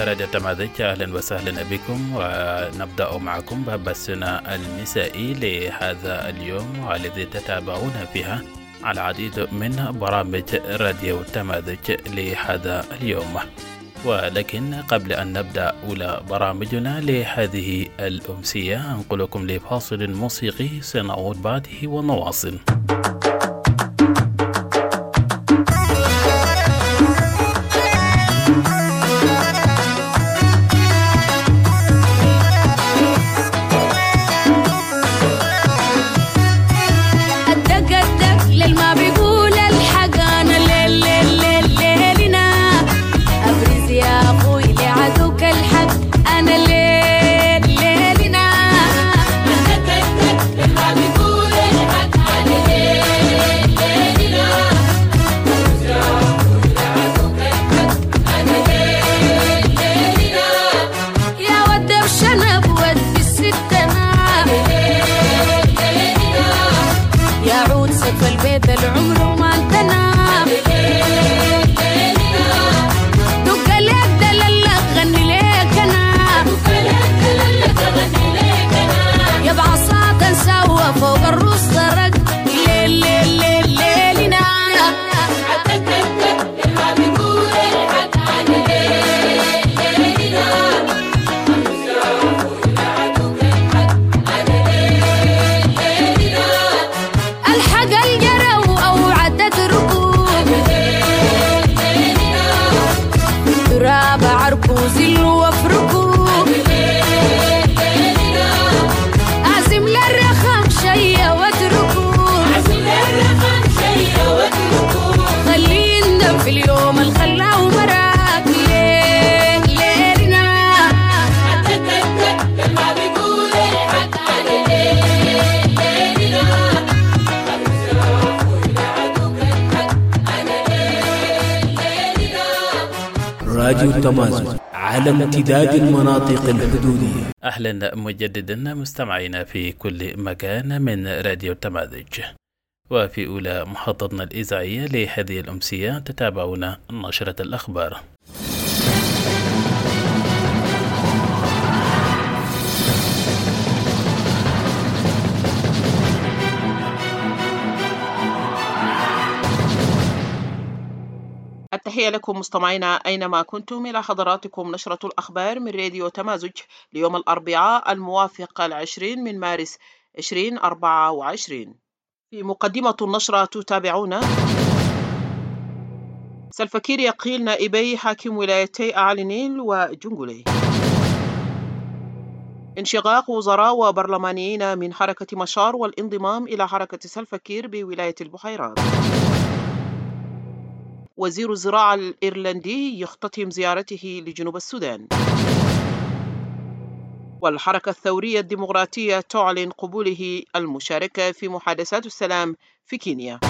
راديو تماذج، أهلا وسهلا بكم، ونبدأ معكم بثنا المسائي لهذا اليوم، والذي تتابعون فيها العديد من برامج راديو تماذج لهذا اليوم. ولكن قبل أن نبدأ أولى برامجنا لهذه الأمسية أنقلكم لفاصل موسيقي سنعود بعده ونواصل. راديو تماذج على امتداد المناطق الحدودية. أهلا مجددا مستمعينا في كل مكان من راديو تماذج. وفي أولى محطتنا الإذاعية لهذه الأمسية تتابعون نشرة الأخبار. التحية لكم مستمعينا أينما كنتم، إلى حضراتكم نشرة الأخبار من راديو تمازج ليوم الأربعاء الموافق 20 من مارس 2024. في مقدمة النشرة تتابعون: سلفكير يقيل نائبي حاكم ولايتي أعلى النيل وجنجلي. انشقاق وزراء وبرلمانيين من حركة مشار والانضمام إلى حركة سلفكير بولاية البحيرات. وزير الزراعة الإيرلندي يختتم زيارته لجنوب السودان. والحركة الثورية الديمقراطية تعلن قبوله المشاركة في محادثات السلام في كينيا.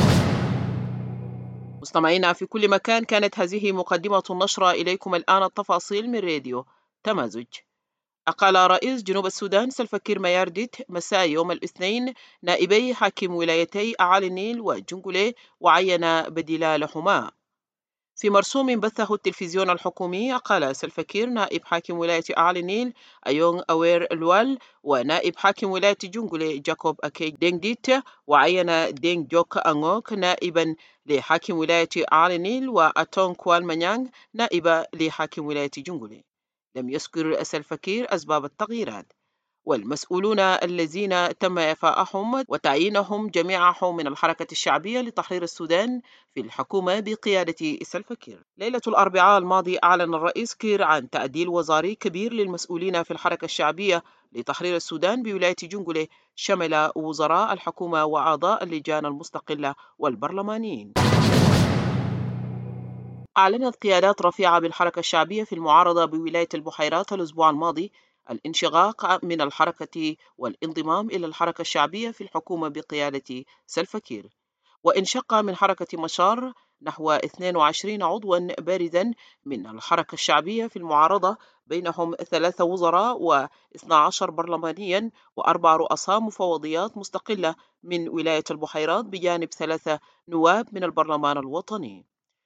مستمعينا في كل مكان، كانت هذه مقدمة النشرة، إليكم الآن التفاصيل من راديو تمازج. أقال رئيس جنوب السودان سلفكير ميارديت مساء يوم الاثنين نائبي حاكم ولايتي أعلى النيل وجنجلي، وعين بديلا لهما. في مرسوم بثه التلفزيون الحكومي، أقال سلفكير نائب حاكم ولاية أعلى النيل أيون أوير الوال ونائب حاكم ولاية جنجلي جاكوب أكي دينغديت، وعين دينغ جوك أنغوك نائبا لحاكم ولاية أعلى النيل، وأتون كوال مانيانغ نائبا لحاكم ولاية جنجلي. لم يذكر سلفكير أسباب التغييرات. والمسؤولون الذين تم إعفائهم وتعيينهم جميعهم من الحركة الشعبية لتحرير السودان في الحكومة بقيادة سلفكير. ليلة الأربعاء الماضي أعلن الرئيس كير عن تعديل وزاري كبير للمسؤولين في الحركة الشعبية لتحرير السودان بولاية جنجلي، شمل وزراء الحكومة وأعضاء اللجان المستقلة والبرلمانيين. أعلنت قيادات رفيعة بالحركة الشعبية في المعارضة بولاية البحيرات الأسبوع الماضي الانشقاق من الحركة والانضمام إلى الحركة الشعبية في الحكومة بقيادة سلفكير. وانشق من حركة مشار نحو 22 عضوا بارزا من الحركة الشعبية في المعارضة، بينهم 3 وزراء و12 برلمانيا و4 رؤساء مفوضيات مستقلة من ولاية البحيرات، بجانب 3 نواب من البرلمان الوطني.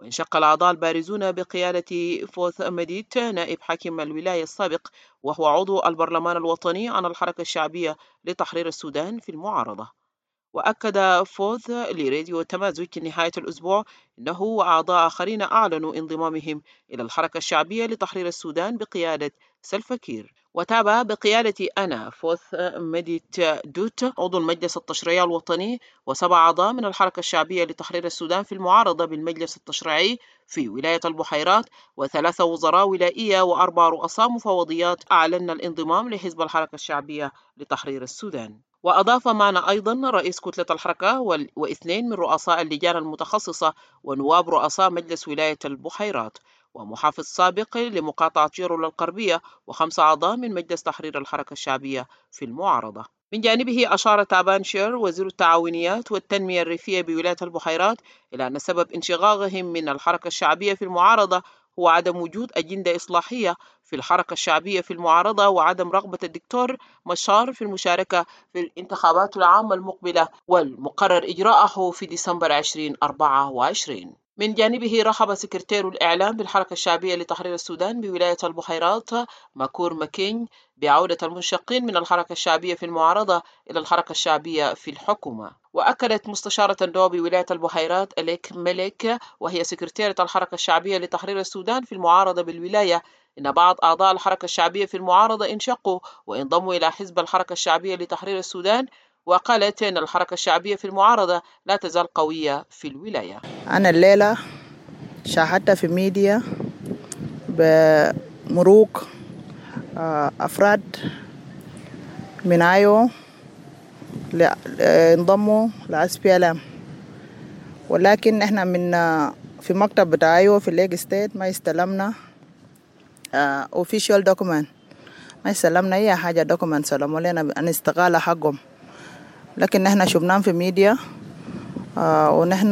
وانشق الأعضاء البارزون بقيادة فوث مديت نائب حاكم الولاية السابق وهو عضو البرلمان الوطني عن الحركة الشعبية لتحرير السودان في المعارضة. وأكد فوث لراديو تمازج نهاية الأسبوع أنه وأعضاء آخرين أعلنوا انضمامهم إلى الحركة الشعبية لتحرير السودان بقيادة سلفا كير. وتابع بقيادة أنا فوث مديت دوت عضو المجلس التشريعي الوطني و7 أعضاء من الحركة الشعبية لتحرير السودان في المعارضة بالمجلس التشريعي في ولاية البحيرات و3 وزراء ولائية و4 رؤساء مفوضيات أعلن الانضمام لحزب الحركة الشعبية لتحرير السودان. وأضاف معنا أيضا رئيس كتلة الحركة واثنين من رؤساء اللجان المتخصصة ونواب رؤساء مجلس ولاية البحيرات ومحافظ سابق لمقاطعة جيرو الغربية و5 أعضاء من مجلس تحرير الحركة الشعبية في المعارضة. من جانبه أشار تعبان شير وزير التعاونيات والتنمية الريفية بولاية البحيرات إلى أن سبب انشقاقهم من الحركة الشعبية في المعارضة هو عدم وجود أجندة إصلاحية في الحركة الشعبية في المعارضة وعدم رغبة الدكتور مشار في المشاركة في الانتخابات العامة المقبلة والمقرر إجراءه في ديسمبر 2024. من جانبه رحب سكرتير الإعلام بالحركة الشعبية لتحرير السودان بولاية البحيرات ماكور ماكين بعودة المنشقين من الحركة الشعبية في المعارضة إلى الحركة الشعبية في الحكومة. وأكدت مستشارة النواب بولاية البحيرات أليك ملك وهي سكرتيرة الحركة الشعبية لتحرير السودان في المعارضة بالولاية إن بعض أعضاء الحركة الشعبية في المعارضة انشقوا وانضموا إلى حزب الحركة الشعبية لتحرير السودان. وقالت إن الحركة الشعبية في المعارضة لا تزال قوية في الولاية. أنا الليلة شاهدت في ميديا بمروق أفراد من آيو انضموا لSPLM، ولكن إحنا من في مكتب بتاع آيو في ليج ستيت ما استلمنا official document، ما استلمنا أي حاجة document سلموا لنا أن استقالة حقهم، لكن إحنا شفناهم في ميديا ونحن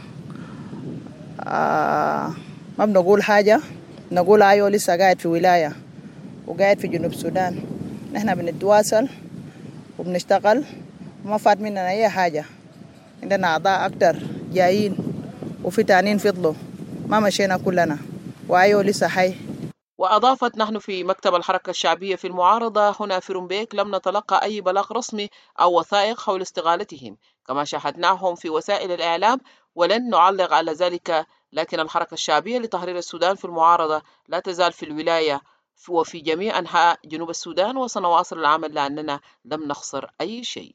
ما بنقول حاجة، نقول آيو لسه قاعد في ولاية وقاعد في جنوب السودان. نحن بنتواصل وبنشتغل وما فات مننا أي حاجة. عندنا أعضاء أكتر جايين وفي تانين فضلوا، ما مشينا كلنا وآيو لسه حي. وأضافت نحن في مكتب الحركة الشعبية في المعارضة هنا في رومبيك لم نتلقى أي بلاغ رسمي أو وثائق حول استقالتهم كما شاهدناهم في وسائل الإعلام ولن نعلق على ذلك، لكن الحركة الشعبية لتحرير السودان في المعارضة لا تزال في الولاية وفي جميع أنحاء جنوب السودان وسنواصل العمل لأننا لم نخسر أي شيء.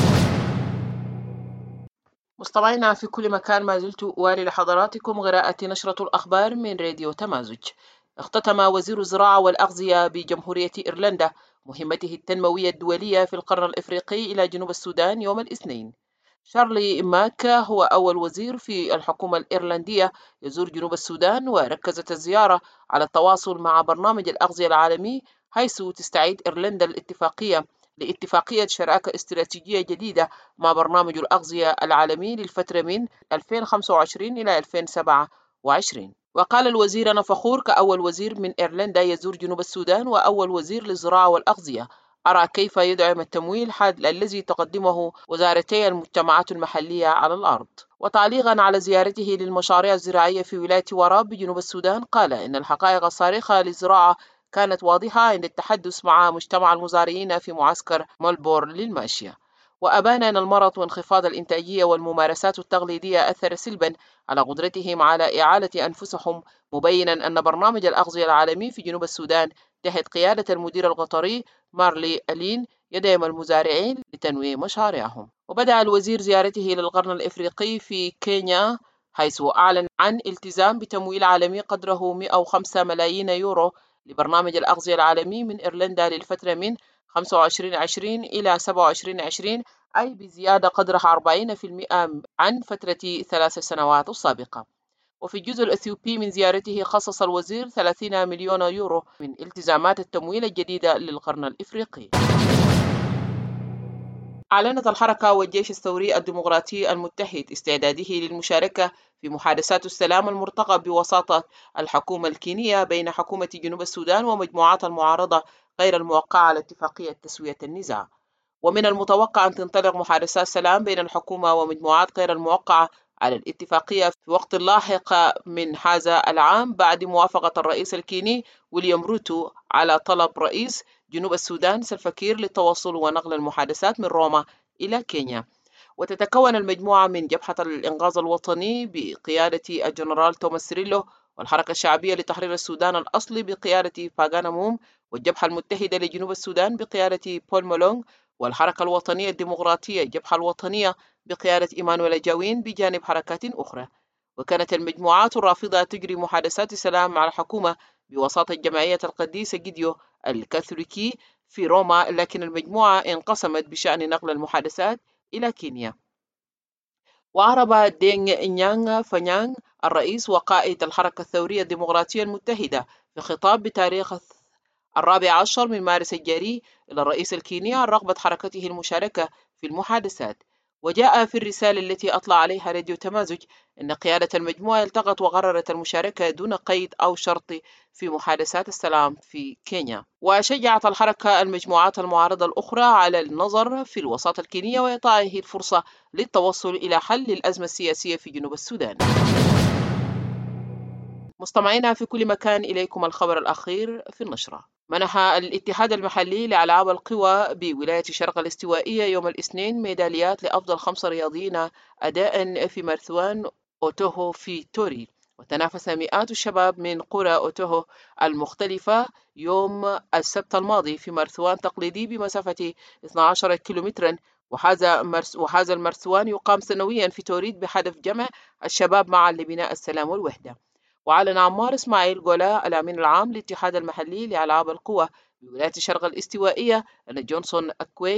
مستمعينا في كل مكان، ما زلت أوالي لحضراتكم قراءة نشرة الأخبار من راديو تمازج. اختتم وزير الزراعة والأغذية بجمهورية إيرلندا مهمته التنموية الدولية في القرن الإفريقي إلى جنوب السودان يوم الاثنين. شارلي ماك هو أول وزير في الحكومة الإيرلندية يزور جنوب السودان، وركزت الزيارة على التواصل مع برنامج الأغذية العالمي حيث تستعيد إيرلندا لاتفاقية شراكة استراتيجية جديدة مع برنامج الأغذية العالمي للفترة من 2025 إلى 2027. وقال الوزير: أنا فخور كأول وزير من إيرلندا يزور جنوب السودان وأول وزير للزراعة والأغذية. أرى كيف يدعم التمويل الذي تقدمه وزارتي المجتمعات المحلية على الأرض. وتعليقا على زيارته للمشاريع الزراعية في ولاية وراب بجنوب السودان، قال إن الحقائق الصارخة للزراعة كانت واضحة عند التحدث مع مجتمع المزارعين في معسكر ملبورن للماشية. وأبان أن المرض وانخفاض الإنتاجية والممارسات التقليدية أثر سلبا على قدرتهم على إعالة أنفسهم، مبينا أن برنامج الأغذية العالمي في جنوب السودان تحت قيادة المدير القطري مارلي ألين يدعم المزارعين لتنويع مشاريعهم. وبدأ الوزير زيارته للقرن الإفريقي في كينيا حيث أعلن عن التزام بتمويل عالمي قدره 105 ملايين يورو لبرنامج الأغذية العالمي من إيرلندا للفترة من 2025 إلى 27، أي بزيادة قدرها 40% عن فترة 3 سنوات السابقة. وفي الجزء الأثيوبي من زيارته خصص الوزير 30 مليون يورو من التزامات التمويل الجديدة للقرن الإفريقي. أعلنت الحركة والجيش الثوري الديمقراطي المتحد استعداده للمشاركة في محادثات السلام المرتقب بوساطة الحكومة الكينية بين حكومة جنوب السودان ومجموعات المعارضة غير الموقعة على اتفاقية تسوية النزاع. ومن المتوقع أن تنطلق محادثات سلام بين الحكومة ومجموعات غير الموقعة على الاتفاقية في وقت لاحق من هذا العام بعد موافقة الرئيس الكيني ويليام روتو على طلب رئيس جنوب السودان سلفا كير للتواصل ونقل المحادثات من روما إلى كينيا. وتتكون المجموعة من جبهة الإنقاذ الوطني بقيادة الجنرال توماس سيريلو، والحركة الشعبية لتحرير السودان الأصلي بقيادة فاغانا موم، والجبهة المتحدة لجنوب السودان بقيادة بول مولونغ، والحركة الوطنية الديمقراطية الجبهة الوطنية بقيادة إيمانويل جاوين بجانب حركات أخرى. وكانت المجموعات الرافضة تجري محادثات سلام مع الحكومة بوساطة جمعية القديس جيديو الكاثوليكي في روما، لكن المجموعة انقسمت بشأن نقل المحادثات إلى كينيا. وأعرب دينغ نيانغ فنيانغ الرئيس وقائد الحركة الثورية الديمقراطية المتحدة في خطاب بتاريخ 14 من مارس الجاري إلى الرئيس الكيني عن رغبة حركته المشاركة في المحادثات. وجاء في الرسالة التي أطلع عليها راديو تمازج أن قيادة المجموعة التقت وقررت المشاركة دون قيد أو شرط في محادثات السلام في كينيا. وشجعت الحركة المجموعات المعارضة الأخرى على النظر في الوساطة الكينية وإعطائه الفرصة للتوصل إلى حل الأزمة السياسية في جنوب السودان. مستمعينا في كل مكان، إليكم الخبر الأخير في النشرة. منح الاتحاد المحلي لألعاب القوى بولاية الشرق الاستوائية يوم الاثنين ميداليات لأفضل 5 رياضيين أداء في ماراثون أوتوهو في توري. وتنافس مئات الشباب من قرى أوتوهو المختلفة يوم السبت الماضي في ماراثون تقليدي بمسافة 12 كيلومترا. وهذا الماراثون يقام سنويا في توريد بهدف جمع الشباب معا لبناء السلام والوحدة. وأعلن عمار إسماعيل جولا الأمين العام للاتحاد المحلي لألعاب القوى بولاية الشرق الاستوائية أن جونسون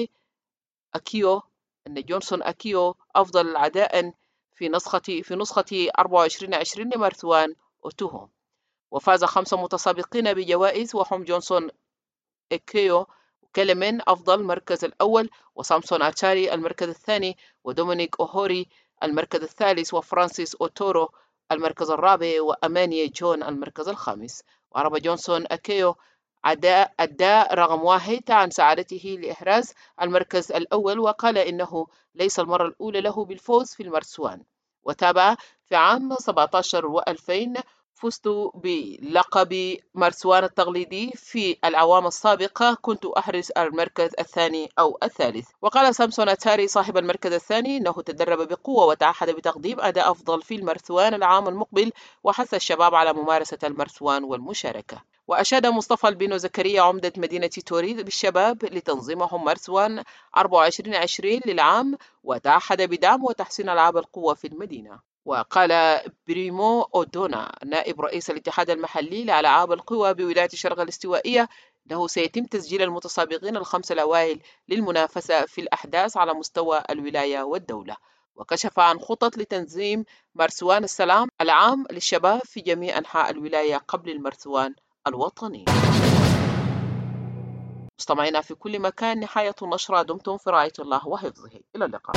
أكيو أفضل أداء في نسخة 24-20 لماراثون أوتوهو. وفاز 5 متسابقين بجوائز وهم جونسون أكيو كلمين أفضل المركز الأول، وسامسون أتاري المركز الثاني، ودومينيك أوهوري المركز الثالث، وفرانسيس أوتورو المركز الرابع، وأمانيا جون المركز الخامس. وعرب جونسون أكيو أداء رقم 1 عن سعادته لإحراز المركز الأول، وقال إنه ليس المرة الأولى له بالفوز في الماراثون. وتابع في عام 17 و2000 فزت بلقب ماراثون التقليدي في الأعوام السابقة، كنت أحرز المركز الثاني أو الثالث. وقال سامسون أتاري صاحب المركز الثاني إنه تدرب بقوة وتعهد بتقديم أداء أفضل في الماراثون العام المقبل، وحث الشباب على ممارسة الماراثون والمشاركة. وأشاد مصطفى البنو زكريا عمدة مدينة توريد بالشباب لتنظيمهم ماراثون 24-20 للعام، وتعهد بدعم وتحسين ألعاب القوة في المدينة. وقال بريمو أودونا نائب رئيس الاتحاد المحلي لألعاب القوى بولاية الشرق الاستوائية أنه سيتم تسجيل المتسابقين ال5 الأوائل للمنافسة في الأحداث على مستوى الولاية والدولة. وكشف عن خطط لتنظيم ماراثون السلام العام للشباب في جميع أنحاء الولاية قبل الماراثون الوطني. مستمعينا في كل مكان، نهاية النشرة. دمتم في رعاية الله وحفظه. إلى اللقاء.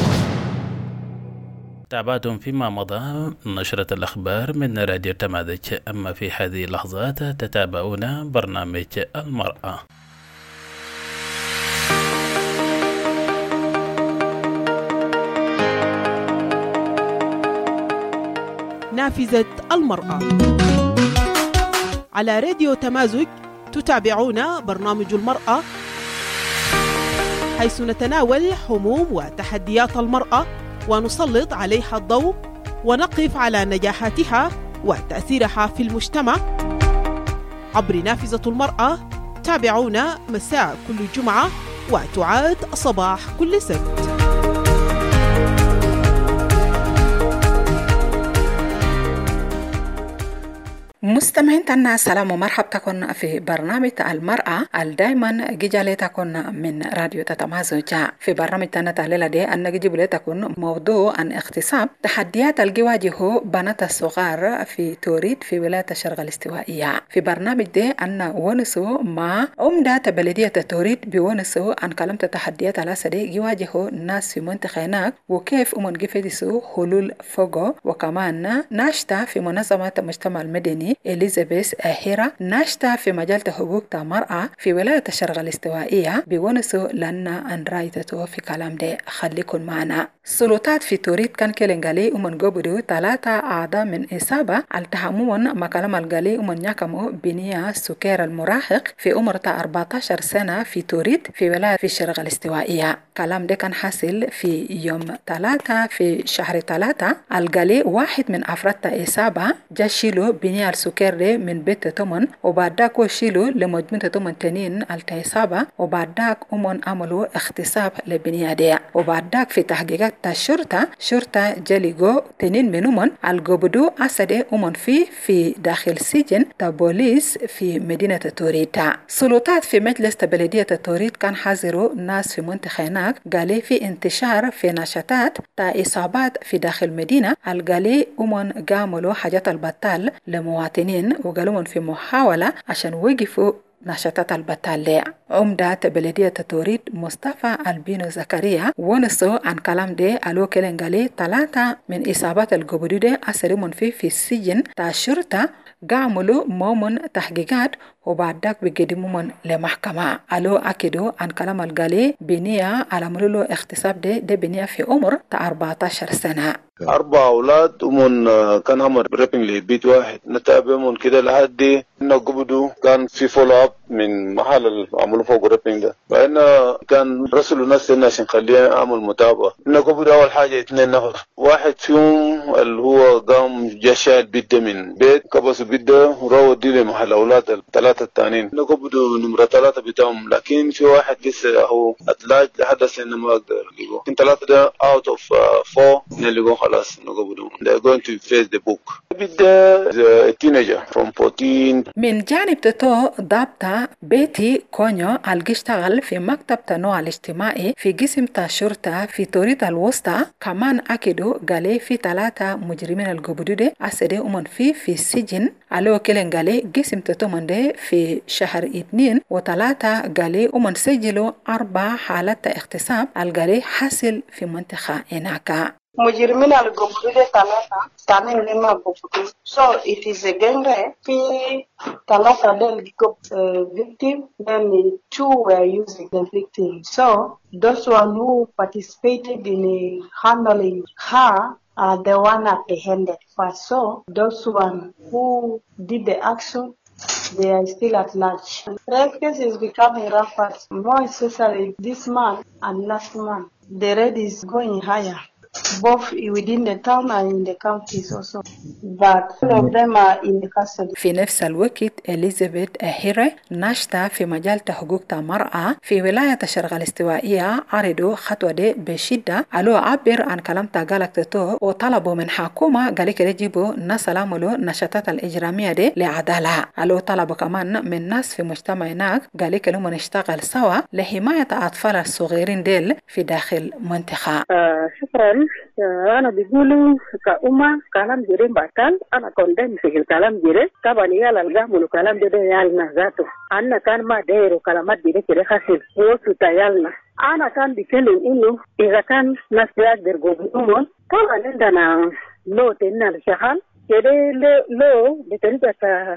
تابعتم فيما مضى نشرة الأخبار من راديو تمازج. أما في هذه اللحظات تتابعون برنامج المرأة. نافذة المرأة على راديو تمازج. تتابعون برنامج المرأة، حيث نتناول هموم وتحديات المرأة ونسلط عليها الضوء ونقف على نجاحاتها وتأثيرها في المجتمع عبر نافذة المرأة. تابعونا مساء كل جمعة وتعاد صباح كل سبت. مستمعين تنا سلام ومرحبتكم في برنامج المرأة دائما جيجاليتكم من راديو تتمازج. في برنامج تنا تهليل دي أن نجيب لكم موضوع عن اغتصاب تحديات الجواجه بنات الصغار في توريد في ولاية الشرق الاستوائية. في برنامج دي أن ونسو مع عمدة بلدية توريد بونسو عن كلمة تحديات على سدي جواجه الناس في منطقة هناك وكيف جفدسو حلول فوقو. وكمان ناشطة في منظمة المجتمع المدني إليزابيث هيرا ناشطة في مجال حقوق المرأة في ولاية الشرق الاستوائية بونسو لنا أن رايته في كلام ده. خليكن معنا. سلطات في توريد كان كيلنغالي ومن قبضوا 3 أعضاء من إصابة التهمون مكالم الغالي ومن يكمو بنية سكر المراهق في عمر 14 سنة في توريد في ولاية في الشرق الاستوائية. كلام ده كان حاصل في يوم 3 في شهر 3. الغالي واحد من أفراد إصابة جا شيلو بنية السكر ده من بيت تمن وبعد داك شيلو لمجموعة تمن تنين الإصابة وبعد داك أمون عملوا اغتصاب لبنية دي وبعد داك في تحقيقات شرطة جاليغو تنين منهم القبضو أسد أمون في داخل سجن بوليس في مدينة توريد. سلطات في مجلس بلدية توريد كان حاضروا ناس في منطقة هناك قالي في انتشار في نشاطات إصابات في داخل مدينة. القالي أمون قاملوا حاجات البطال لمواطنين وقالوا في محاولة عشان وقفوا نشاطات البطال. عمدة بلدية توريد مصطفى البينو زكريا ونسو عن كلام ده ألو كلنغالي 3 من إصابات القبض ده أسرمون في السجن تاع الشرطة قاملوا مومن تحقيقات وبعد ذاك بيقدمون لمحكمة. ألو أكدوا عن كلام القالي بنية على ملولو اغتصاب ده بنية في عمر 14 سنة. 4 أولاد ومن كان عمر ريبنج لبيت واحد نتابع من كده لحد إنه قبضوا كان في فولو أب من محل اللي عملوا فوق ريبنج ده فإن كان رسلوا ناس لنا عشان خليه عمل متابعة. إنه قبضوا أول حاجة 2 نفر واحد فيهم اللي هو قام جشال بيده من بيت كبسوا بيده وراود دي لمحل أولاد 3 التانيين. إنه قبضوا نمرة 3 بتاعهم لكن في واحد لسه هو أتلاج لحد سنة ما أقدر ألقوه. لكن 3 ده out of 4 نلقوه خلاص نقبضوا. They're going to face the book. a teenager from 14. من جانب تتو ضابطة بيتي كونيو الاشتغل في مكتب تنوع الاجتماعي في قسم الشرطة في توريد الوسطى كمان أكدوا قالي في 3 مجرمين القبضوا ده أسدي أمن في السجن. ألو كيلن قالي قسم تتو من ده في شهر 2 و3 قالي أمن سجلوا 4 حالات اغتصاب القالي حاصل في منطقة هناك. مجرمين القبضوا ده 3 تعمل لما قبضوا. So it is a gang rape. في 3 del victim, then 2 were using the victim. So those one who participated in handling her are the one apprehended first. So those one who did the action, they are still at large. Rape case is becoming rampant, more especially this month and last month. The rate is going higher, both within the town and in the counties also. But all of them are in the custody. في نفس الوقت إليزابيث هيري ناشطة في مجال حقوق المرأة في ولاية الشرق الاستوائية عرضوا خطوة دي بشدة. ألو عبر عن كلام تقالك تتو وطلبوا من حكومة قالك يجيبوا ناس لاملوا نشاطات الإجرامية دي لعدالة. ألو طلبوا كمان من ناس في مجتمع هناك قالك لهم نشتغل سوا لحماية الأطفال الصغيرين ديل في داخل منطقة. شكرا. أنا بيقولوا كأمة كلام جريم بطل أنا كندم في الكلام جريم طبعا يالا الجامل كلام ده يالنا ذاته أنا كان ما داير وكلامات دي كده خسر وصلت يالنا. أنا كان بيكلم إنه إذا كان ناس يقدر يقومون طبعا عندنا لو تنا الشغال كده لو بطريقة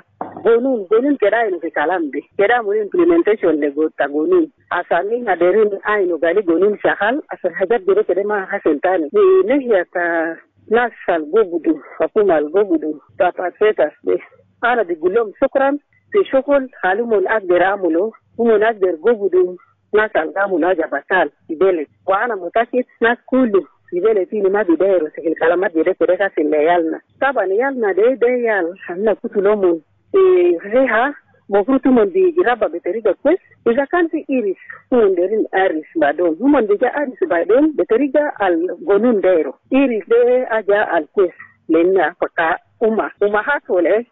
قانون كده إنه في كلام ده كده مو implementation لقوت قانون أصلاً هدرين أينو قالي قانون شغال أصل حاجات دي كده ما حصل تاني نهاية ناس الجوجدو حكومة الجوجدو تابعتها ده أنا بقول لهم شكراً في شغل خالهم الأقدر عمله هم الأقدر جوجدو ناس الجامل هذا بطال في بلد وأنا متأكد ناس كله في بلد فيني ما بيدايروا في الكلامات دي كده كاسين ليالنا طبعا يالنا ده يال حنا كنت لهم فيها مفروض هم بيجربوا بطريقة كويس إذا كان في إيريس هم دارين إيريس بعدين هم بيجا إيريس بعدين بطريقة القانون دايرو إيريس ده أجا الكويس لأن فكا أمهات ولا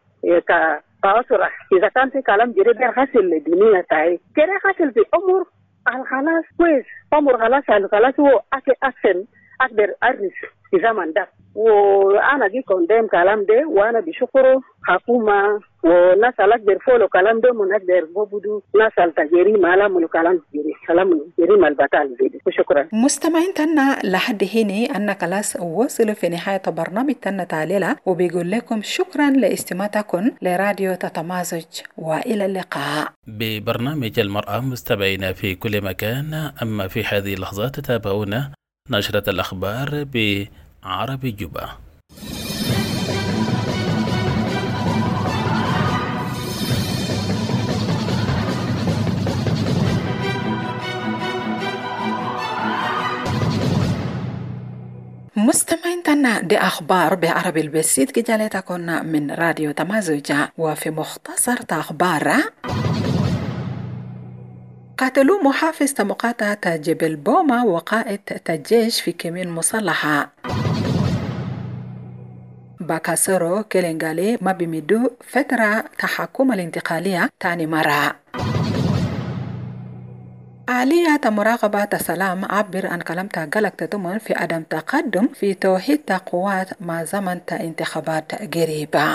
كأسرة إذا كان في كلام جريء حصل للدنيا تاعي كده حصل في أمور الخلاص كويس أمور خلاص هو أكشن أقدر أرس في زمن ده وأنا جي كوندم كلام ده وأنا بشكره حكومة وناس أقدر فولو كلام ده ونقدر بودو ناس التجريم على من كلام جريم البطال ده شكرا. مستمعين تنا لحد هنا أن كلاس وصلوا في نهاية برنامج تنا تعليلا وبيقول لكم شكرا لاستماعتكم لراديو تتمازج وإلى اللقاء ببرنامج المرأة مستمعين في كل مكان. أما في هذه اللحظات تتابعونا نشرة الأخبار بعربي جوبا. مستمعين تنا دي أخبار بعربي البسيط كجالتكن من راديو تمازوجا. وفي مختصر أخبار قتلوا محافظ مقاطعة جبل بوما وقائد الجيش في كمين مسلحة. باكاسورو كيلينغالي ما بيمدوا فترة تحكم الانتقالية تاني مرة. آلية مراقبة السلام عبر عن كلمة قلق تضمن في عدم تقدم في توحيد قوات مع زمن انتخابات قريبة.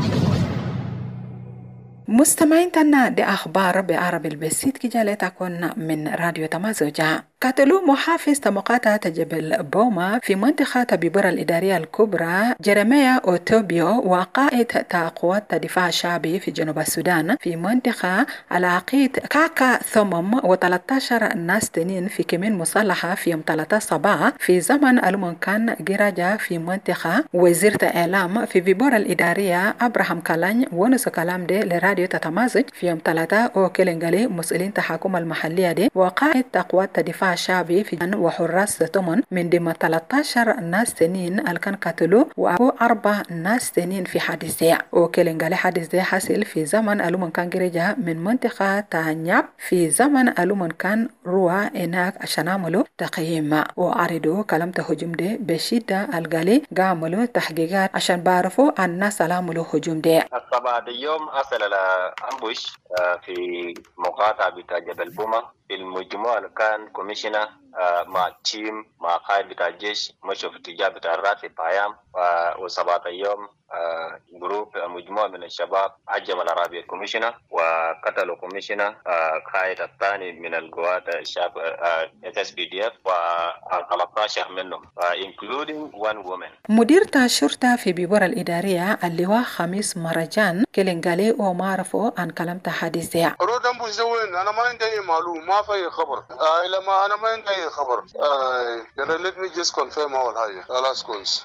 مستمعين تنا دي أخبار بعربي البسيط كجالتكن من راديو تمازوجا. قتلوا محافظ مقاطعة جبل بوما في منطقة بيبرا الإدارية الكبرى جيريميا أوتوبيو وقائد قوات الدفاع الشعبي في جنوب السودان في منطقة العقيد كاكا ثمم و13 ناس تانيين في كمين مسلحة في يوم 3 صباح في زمن المنكان جراجة في منطقة. وزير الإعلام في بيبرا الإدارية أبراهام كالاني ونس كلام دي لراديو تتمازج في يوم 3 أوكيلينغالي مسؤولين تحكم المحلية دي وقائد قوات الدفاع الشعبي في جن وحراس تمن من ضمن 13 ناس تانيين الكان قتلوا وأبو 4 ناس تانيين في حادثة. وكيلينغالي حادث ده حصل في زمن ألومن كان جريجة من منطقة تانياب في زمن ألومن كان روا هناك عشان عملوا تقييم وعرضوا كلام تهجم ده بشدة. الغالي قاملوا تحقيقات عشان بعرفوا الناس اللي عملوا هجوم ده. بعد يوم أصل أمبوش في مقاطعة بتاع جبل بوما في المجموعة اللي كان كوميشنر مع تيم مع قائد بتاع الجيش مشوا في اتجاه بتاع الراتب أيام وصباح يوم جروب مجموعة من الشباب هجم العربية كوميشنر وقتلوا كوميشنر قائد الثاني من القوات الشعب SSPDF و13 منهم including one woman. مدير الشرطة في بيبرا الإدارية اللواء خميس مرجان كيلينغالي ومعرفه عن كلام حادثة. رودن بوزوين أنا ما عندي معلومة ما في خبر لما أنا ما عندي خبر let me just confirm أول حاجة خلاص كويس.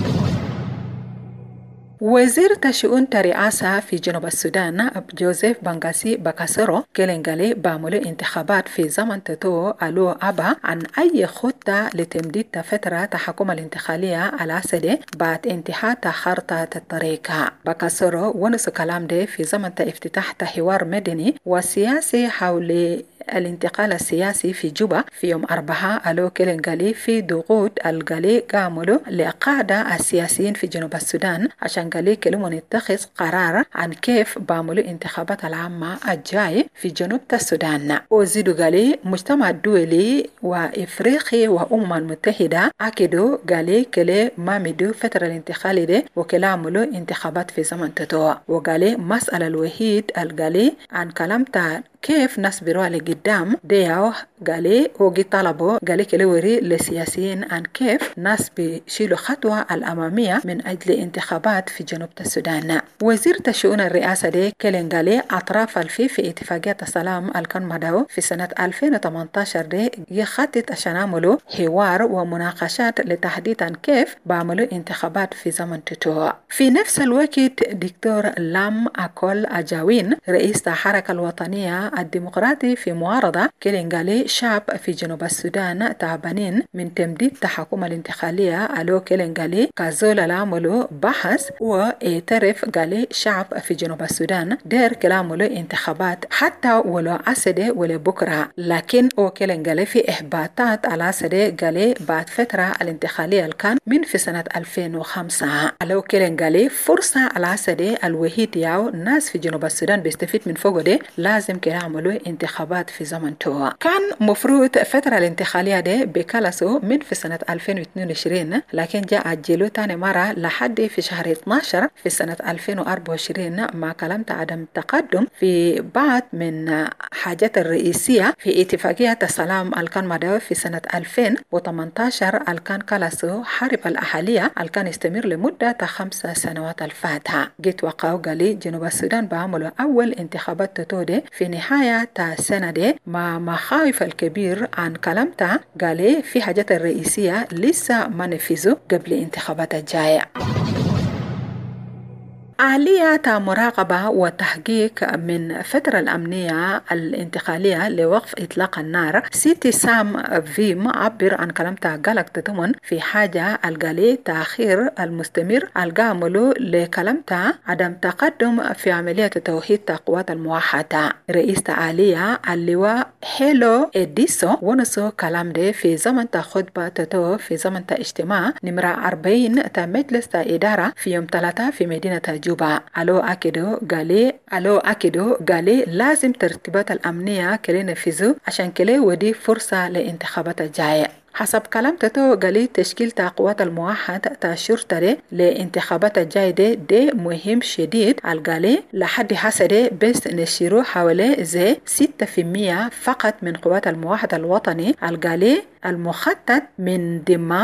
وزير تشؤون الرئاسة في جنوب السودان جوزيف بانغاسي باكاسورو كيلينغالي بعملوا انتخابات في زمن تتو ألو أبا عن أي خطة لتمديد فترة تحكم الانتقالية على سدة بعد انتهاء خارطة الطريق. باكاسورو ونس كلام ده في زمن افتتاح حوار مدني وسياسي حول الانتقال السياسي في جوبا في يوم 4 ألو كيلينغالي في ضغوط الغالي قاملوا لقادة السياسيين في جنوب السودان عشان قالي كلموا نتخذ قرار عن كيف بعملوا انتخابات العامة الجاي في جنوب السودان. وزيدوا قالي مجتمع الدولي وإفريقي وأمم المتحدة أكدوا قالي كلي ما مدوا فترة الانتقال دي وكلا عملوا انتخابات في زمن تتوى. وقالي مسألة الوحيد القالي عن كلام كيف نصبروا على قدام دياو قالي وقي طلبوا قالي كلوري للسياسيين عن كيف ناس بيشيلوا خطوة الأمامية من أجل انتخابات في جنوب السودان. وزير تشؤون الرئاسة دي كيلينغالي أطراف في اتفاقية السلام الكان مدعو في سنة 2018 دي يخطط عشان عملوا حوار ومناقشات لتحديد عن كيف بعملوا انتخابات في زمن تتوى. في نفس الوقت دكتور لام أكول أجاوين رئيس الحركة الوطنية الديمقراطي في معارضة كيلينغالي شعب في جنوب السودان تعبانين من تمديد تحكم الانتقالية. ألو كيلينغالي كازول العملو بحث واعترف قالي شعب في جنوب السودان دير كلاملو انتخابات حتى ولو عسده ولا بكرة. لكن كيلينغالي في إحباطات على عسده قالي بعد فترة الانتقالية كان من في سنة 2005. ألو كيلينغالي فرصة على عسده الوحيد ياو ناس في جنوب السودان بيستفيد من فوق ده لازم كلاملو انتخابات في زمن توا. كان مفروض فترة الانتقالية دي بكالسو من في سنة 2022 لكن جاء أجلو تاني مرة لحد في شهر 12 في سنة 2024 مع كلام عدم تقدم في بعض من حاجات الرئيسية في اتفاقية السلام الكان مدعو في سنة 2018 الكان كالسو حرب الأهلية الكان يستمر لمدة 5 سنوات الفاتحة. جيت وقعوا قالي جنوب السودان بعملوا أول انتخابات تتودي في نهاية نهاية السنة دي مع مخاوف الكبير عن كلامته قال في حاجات الرئيسية لسه ما نفذوا قبل انتخابات الجاية. آلية مراقبة وتحقيق من فترة الأمنية الانتقالية لوقف إطلاق النار سيتي سام فيم عبر عن كلامته قالك تتمن في حاجة القالي تأخير المستمر القامل لكلامته عدم تقدم في عملية توحيد القوات الموحدة. رئيس آلية اللواء هيلو إديسو ونسو كلام ده في زمن خطبة تتو في زمن اجتماع نمرة 40 مجلس إدارة في يوم 3 في مدينة جوبا. ألو أكيدو قالي لازم ترتيبات الأمنية كلي نفذوا عشان كلي ودي فرصة لانتخابات الجاية. حسب كلام تتو قالي تشكيل قوات الموحد الشرطة لانتخابات الجاية دي مهم شديد. القالي لحد حسده بس نشيرو حوالي زي 6% فقط من قوات الموحد الوطني. القالي المخطط من ضمن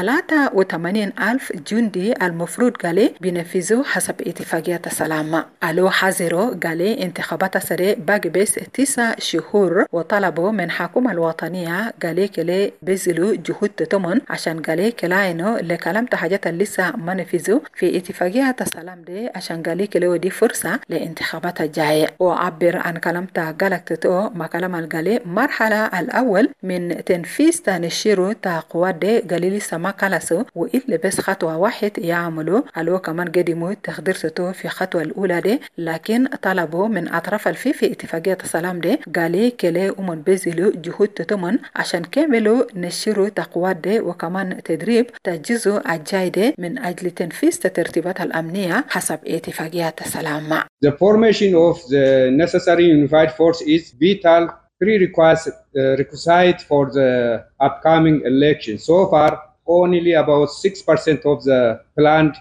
83,000 جندي المفروض قالي بينفذوا حسب اتفاقية السلام. ألو حذروا قالي انتخابات السريع باقي بس 9 شهور وطلبوا من حكومة الوطنية قالي كلي بذلوا جهود تتمن عشان قالي كلاينو لكلام حاجات اللي لسه ما نفذوا في اتفاقية السلام دي عشان قالي كلي ودي فرصة لانتخابات الجاية. وعبر عن كلامته قالك تتو ما كلام القالي مرحلة الأول من تنفيذ تنشيرو تقوات دي قالي لسه ما كلاسو وإلا بس خطوة واحد يعملوا. ألو كمان قدموا تخدير ستو في خطوة الأولى دي لكن طلبوا من أطراف في اتفاقية السلام دي قالي كلي أمن بذلوا جهود تتمن عشان كاملوا نشروا تقوات دي وكمان تدريب تجهزوا الجاي دي من أجل تنفيذ الترتيبات الأمنية حسب اتفاقية السلام. The formation of the necessary unified force is vital prerequisite for the upcoming election. So far, only about 6% of the planned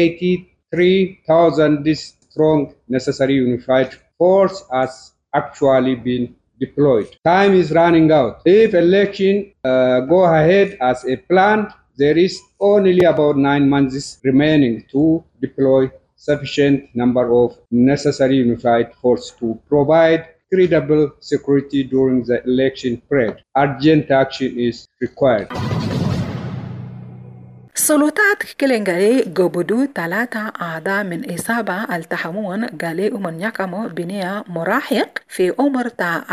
83,000 strong necessary unified force has actually been deployed. Time is running out. If election go ahead as a plan, there is only about 9 months remaining to deploy sufficient number of necessary unified force to provide credible security during the election period. Urgent action is required. سلطات كلينغالي قبضوا 3 أعضاء من إصابة التحمون قالي أمن يقموا بنية مراهق في عمر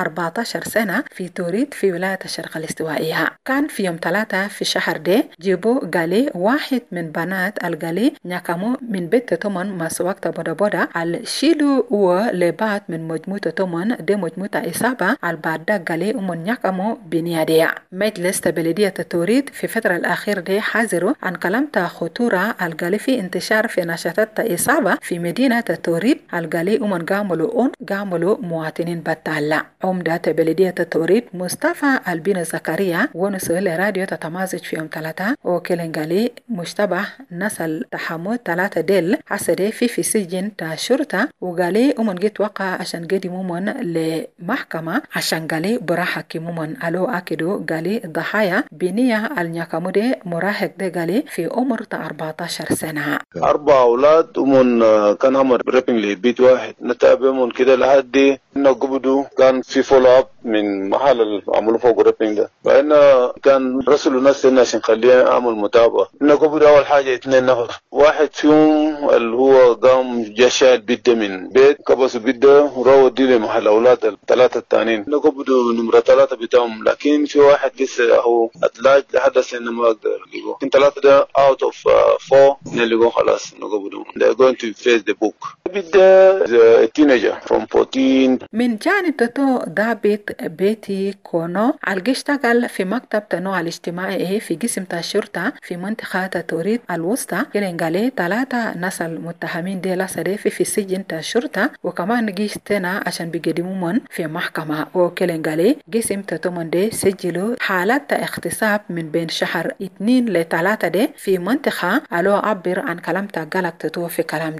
14 سنة في توريد في ولاية الشرق الاستوائية. كان في يوم 3 في الشهر ده جيبوا قالي واحد من بنات القالي يقموا من بيت تمن مسواك بودا الشيلو ولبات من مجموعة تمن دي مجموعة إصابة البعد قالي أمن يقموا بنية دي. مجلس بلدية توريد في فترة الأخير ده حذروا عن كلامته خطورة القالي في انتشار في نشاطات إصابة في مدينة توريد. القالي أمن قاملوا مواطنين بطالة. عمدة بلدية توريد مصطفى البين زكريا ونسول راديو تتمازج في يوم 3 وكلن قالي مشتبه نسل تحمود 3 ديل حسده في سجن الشرطة وقالي أمن جيت وقع عشان قدي ممن لمحكمة عشان قالي براحة كممن. ألو أكيدو قالي ضحايا بنية النياكامودي مراهق ده قالي في عمر 14 سنة. 4 أولاد ومن كان عمر ريبنج لبيت واحد نتابع من كده لحد إنه قبضوا كان في فولو أب من محل اللي عملوا فوق ريبنج ده فإنه كان رسلوا ناس هنا عشان خليه أعمل متابعة. إنه قبضوا أول حاجة 2 نفر واحد فيهم اللي هو قام جشاد بيده من بيت كبسوا بيده وراود دي لمحل أولاد 3 التانيين. إنه قبضوا نمرة 3 بتاعهم لكن في واحد لسه هو أتلاج لحد سنة ما أقدر لقوه. 3 ده out of 4 نلقوه خلاص نقبضهم. They're going to face the book. بيده a teenager from 14. من جانب تتو ضابط بيتي كونو الاشتغل في مكتب تنوع الاجتماعي في قسم الشرطة في منطقة توريد الوسطى. كلنقالي 3 نسل متهمين دي لسه في سجن الشرطة وكمان جيشتنا عشان بيقدموا من في محكمة. وكلنقالي قسم تتومن دي سجلوا حالات اغتصاب من بين شهر 2 ل 3 دي في منطقة. ألو عبر عن كلام تقالك تتو في كلام دي.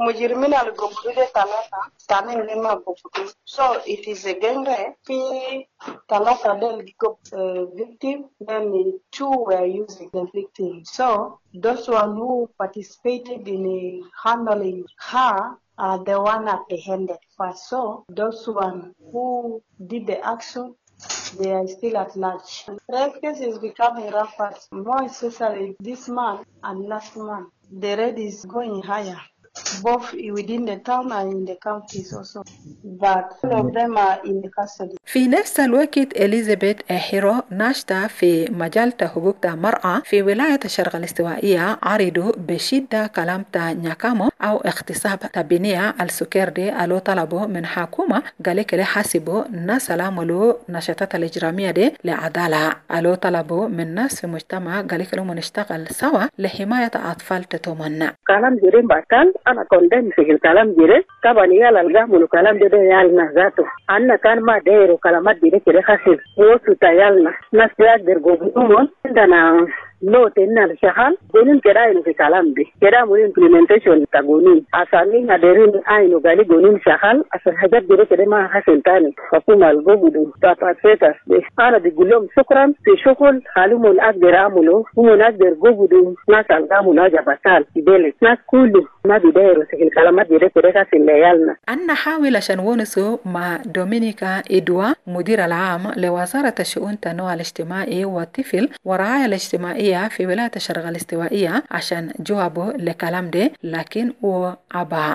مجرمين الجمهورية ثلاثة تعمل لما بوكو. So it is a gang rape. في ثلاثة del victim, then 2 were using the victim. So those one who participated in handling her are the one apprehended first. So those one who did the action, they are still at large. Rape case is becoming rampant, more especially this month and last month. The rate is going higher, both within the town and in the counties also. But all of them are in the custody. في نفس الوقت إليزابيث هيرو ناشطة في مجال حقوق المرأة في ولاية الشرق الاستوائية عرضوا بشدة كلام نياكامو أو اغتصاب تبنية السكر دي ألو طلبوا من حكومة قالك لي حاسبوا ناس العملوا نشاطات الإجرامية دي لعدالة. ألو طلبوا من ناس في مجتمع قالك لهم نشتغل سوا لحماية أطفال تتومن. كلام جريم بطل أنا كوندم في الكلام جري طبعا يالا الجامل وكلام ده يالنا ذاته أنا كان ما داير وكلامات دي كده خسر وصلت يالنا ناس يقدر يقولون عندنا لو تنا الشغال قولين كده إنه في كلام دي كده مو implementation تقولين أصلين هدرين أينو قالي قولين شغال أصل حاجات دي كده ما حصل تاني فكما الجودو تابعتها أنا بقول لهم شكرا في شغل خالهم الأقدر عملوا هم نقدر جودو ناس الجامو ناجا بطال يبلغ ناس كله ما بيدايروا في الكلامات دي كده خسر ليالنا. أنا حاول عشان ونسو مع دومينيكا إدوا مدير العام لوزارة الشؤون التنوع الاجتماعي والطفل والرعاية الاجتماعية في ولاية الشرق الاستوائية عشان جوابه لكلام ده لكن وعبا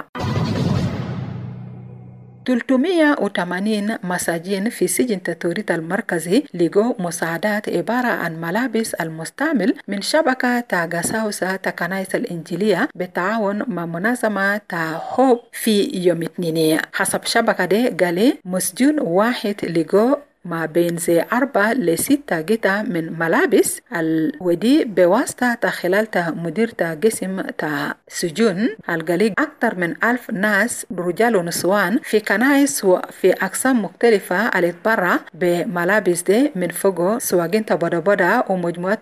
380 مساجين في سجن تطوريت المركزي لقوا مساعدات عبارة عن ملابس المستعمل من شبكة تاغاساوسا تكنائس الإنجيلية بالتعاون مع منظمة هوب في يوم اثنين. حسب شبكة ده قال مسجون واحد لقوا ما بين زي 4 ل 6 قطع من ملابس الودي بواسطة خلال مدير قسم سجون القليق أكثر من 1000 ناس رجال ونسوان في كنائس وفي أقسام مختلفة الاتبرع بملابس دي من فوقه سواقين بودا ومجموعة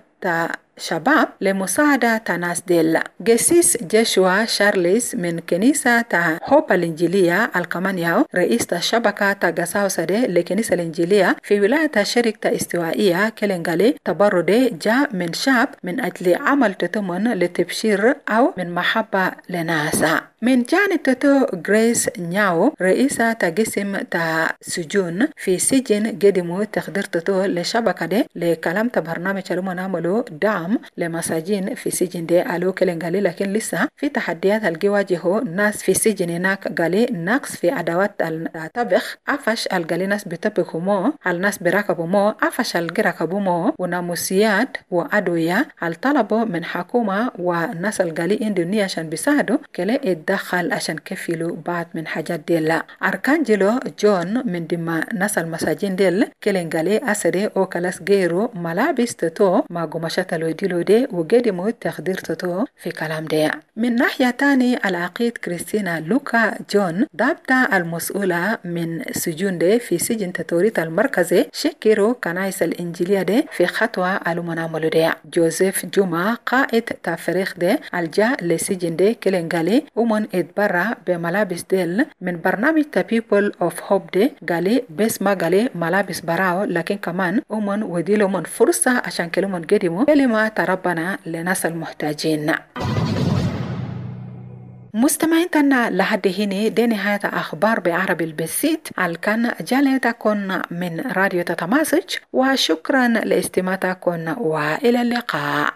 شباب لمساعدة ناس ديل. قسيس جيشوا شارليس من كنيسة هوب الإنجيلية الكمانياو رئيس الشبكة تاغاساوسا دي لكنيسة الإنجيلية في ولاية الشرق استوائية كلنغالي تبرد جاء من شاب من أجل عمل تتمن لتبشير أو من محبة لناسا. من جانب تتو غريس نياو رئيسة قسم سجون في سجن قدموا تقدير تتو لشبكة دي لكلام برنامج اللي عملوا دعم لمساجين في سجن دي ألو كلنغالي لكن لسه في تحديات الجواجهو ناس في سجن هناك قالي نقص في أدوات الطبخ أفش القالي ناس بيطبخوا مو الناس بيركبوا مو أفش الجركبوا مو وناموسيات وأدوية الطلبوا من حكومة وناس القالي إندونيا عشان بيساعدوا كلي دخل عشان كفلوا بعض من حاجات ديل. أركانجلو جون من دم ناس المساجين ديل كلنغالي أسري أو كلاس غيرو ملابس تتو مع قماشات الوديلو دي وقدموا تقدير تتو في كلام دي. من ناحية تاني العقيد كريستينا لوكا جون ضابطة المسؤولة من سجون دي في سجن تطوريت المركزي شكروا كنائس الإنجيلية دي في خطوة المنعمل دي. جوزيف جمعة قائد تفريخ دي الجاء لسجن دي كلنغالي ومن اتبرع بملابس ديل من برنامج People of Hope دي قالي بس ما قالي ملابس براو لكن كمان ومن وديلو من فرصة عشان كلمون قدموا كلمة تربنا لناس المحتاجين. مستمعين تنا لحد هنا دي نهاية أخبار بعربي البسيط الكان جالتكن من راديو تتماسج وشكرا لاستماعتكن وإلى اللقاء.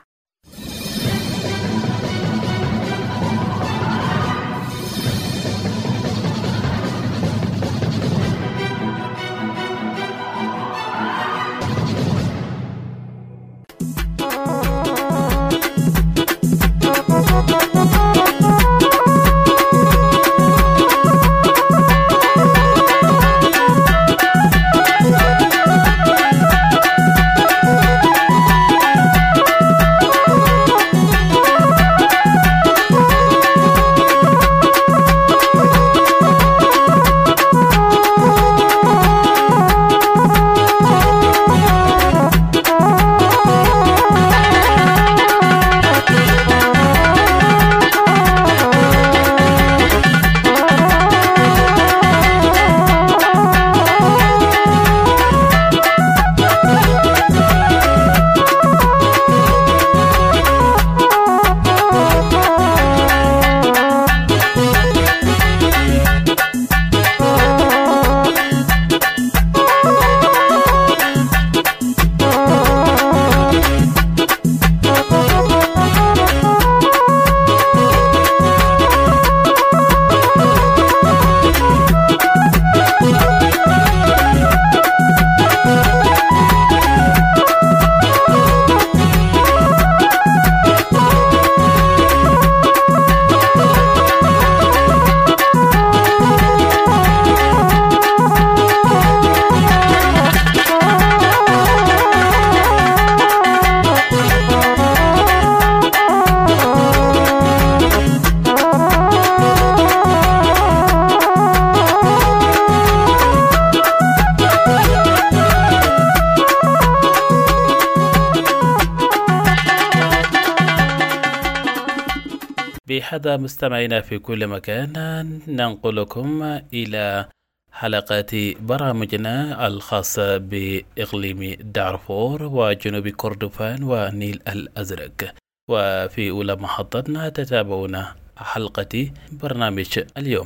بهذا مستمعينا في كل مكان ننقلكم إلى حلقات برامجنا الخاصة بإقليم دارفور وجنوب كردفان ونيل الأزرق. وفي أولى محطتنا تتابعون حلقة برنامج اليوم.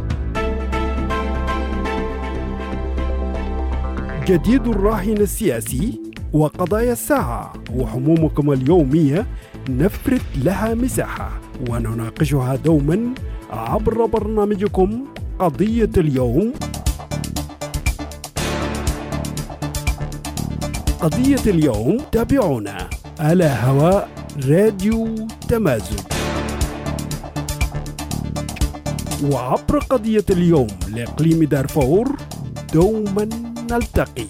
جديد الراهن السياسي وقضايا الساعة وهمومكم اليومية نفرد لها مساحة ونناقشها دوما عبر برنامجكم قضية اليوم. قضية اليوم تابعونا على هواء راديو تمازج، وعبر قضية اليوم لإقليم دارفور دوما نلتقي.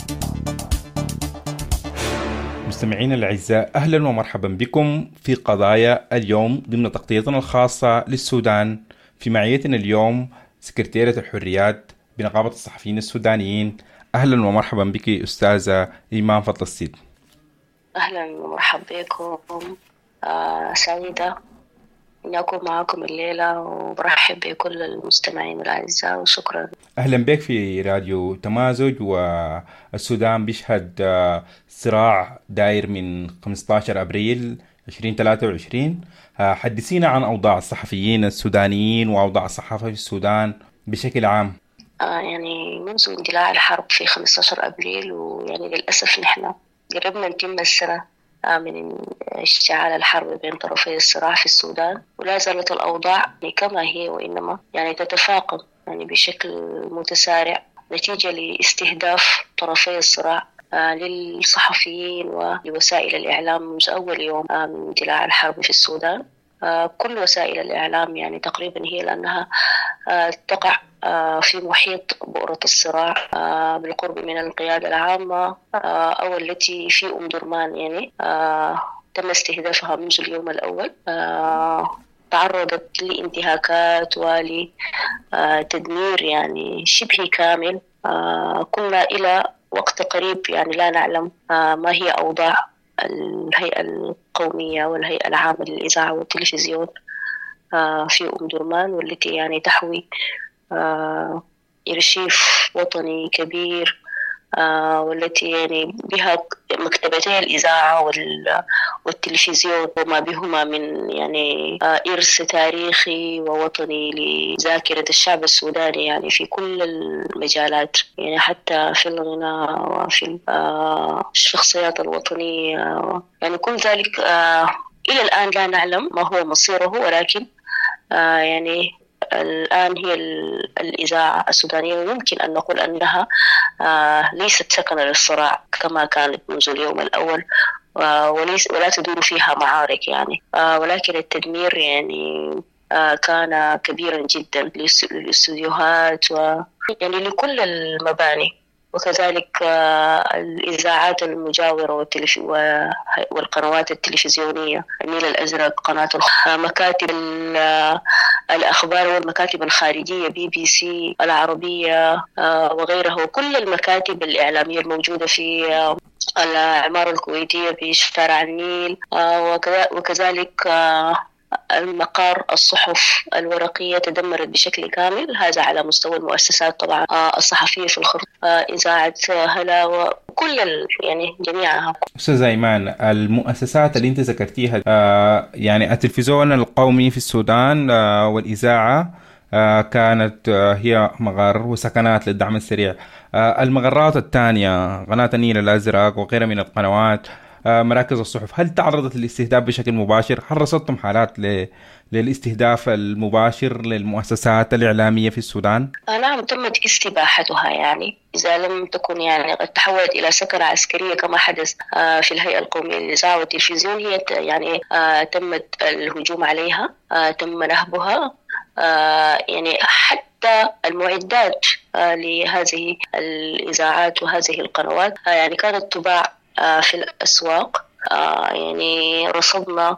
مستمعينا الأعزاء، أهلا ومرحبا بكم في قضايا اليوم ضمن تغطيتنا الخاصة للسودان. في معيتنا اليوم سكرتيرة الحريات بنقابة الصحفيين السودانيين. أهلا ومرحبا بك أستاذة إيمان فضل السيد. أهلا ومرحبا بكم، سعيدة إني أكون معكم الليلة وبرحب بكل المستمعين الأعزاء وشكرا. أهلا بك في راديو تمازج. والسودان بيشهد صراع داير من 15 أبريل 2023. حدثينا عن أوضاع الصحفيين السودانيين وأوضاع الصحافة في السودان بشكل عام. يعني منذ اندلاع الحرب في 15 أبريل، ويعني للأسف نحن قربنا نتم السنة من اشتعال الحرب بين طرفي الصراع في السودان، ولا زالت الأوضاع كما هي، وإنما يعني تتفاقم يعني بشكل متسارع نتيجة لاستهداف طرفي الصراع للصحفيين ولوسائل الإعلام منذ أول يوم من اندلاع الحرب في السودان. كل وسائل الإعلام يعني تقريبا هي لأنها تقع في محيط بؤرة الصراع بالقرب من القيادة العامة أو التي في أم درمان، يعني تم استهدافها منذ اليوم الأول. تعرضت لانتهاكات ولتدمير يعني شبه كامل. كنا إلى وقت قريب يعني لا نعلم ما هي أوضاع الهيئة القومية والهيئة العامة للإذاعة والتلفزيون في أم درمان، والتي يعني تحوي إرشيف وطني كبير، والتي يعني بها مكتبتي الإذاعة والتلفزيون وما بهما من يعني إرث تاريخي ووطني لذاكرة الشعب السوداني يعني في كل المجالات، يعني حتى في الغناء وفي الشخصيات الوطنية، يعني كل ذلك إلى الآن لا نعلم ما هو مصيره. ولكن يعني الآن هي الإذاعة السودانية يمكن أن نقول أنها ليست سكنة للصراع كما كانت منذ اليوم الأول، ولا تدور فيها معارك يعني، ولكن التدمير يعني كان كبيرا جدا للاستوديوهات ويعني لكل المباني، وكذلك الإذاعات المجاورة والقنوات التلفزيونية، النيل الأزرق، قناة مكاتب الأخبار والمكاتب الخارجية BBC العربية وغيرها، وكل المكاتب الإعلامية الموجودة في العمارة الكويتية في شارع النيل، وكذلك المقار الصحف الورقية تدمرت بشكل كامل. هذا على مستوى المؤسسات طبعا الصحفية في الخرطوم، إذاعة هلا وكل يعني جميعها. أستاذة إيمان، المؤسسات اللي أنت ذكرتيها يعني التلفزيون القومي في السودان والإذاعة كانت هي مغار وسكنات للدعم السريع. المغارات الثانية قناة النيل الأزرق وغيرها من القنوات، مراكز الصحف، هل تعرضت للاستهداف بشكل مباشر؟ هل رصدتم حالات للاستهداف المباشر للمؤسسات الإعلامية في السودان؟ نعم، تمت استباحتها، يعني إذا لم تكن يعني قد تحولت إلى سكنة عسكرية كما حدث في الهيئة القومية للإذاعة والتلفزيون، هي يعني تمت الهجوم عليها، تم نهبها، يعني حتى المعدات لهذه الإذاعات وهذه القنوات يعني كانت تباع في الأسواق. يعني رصدنا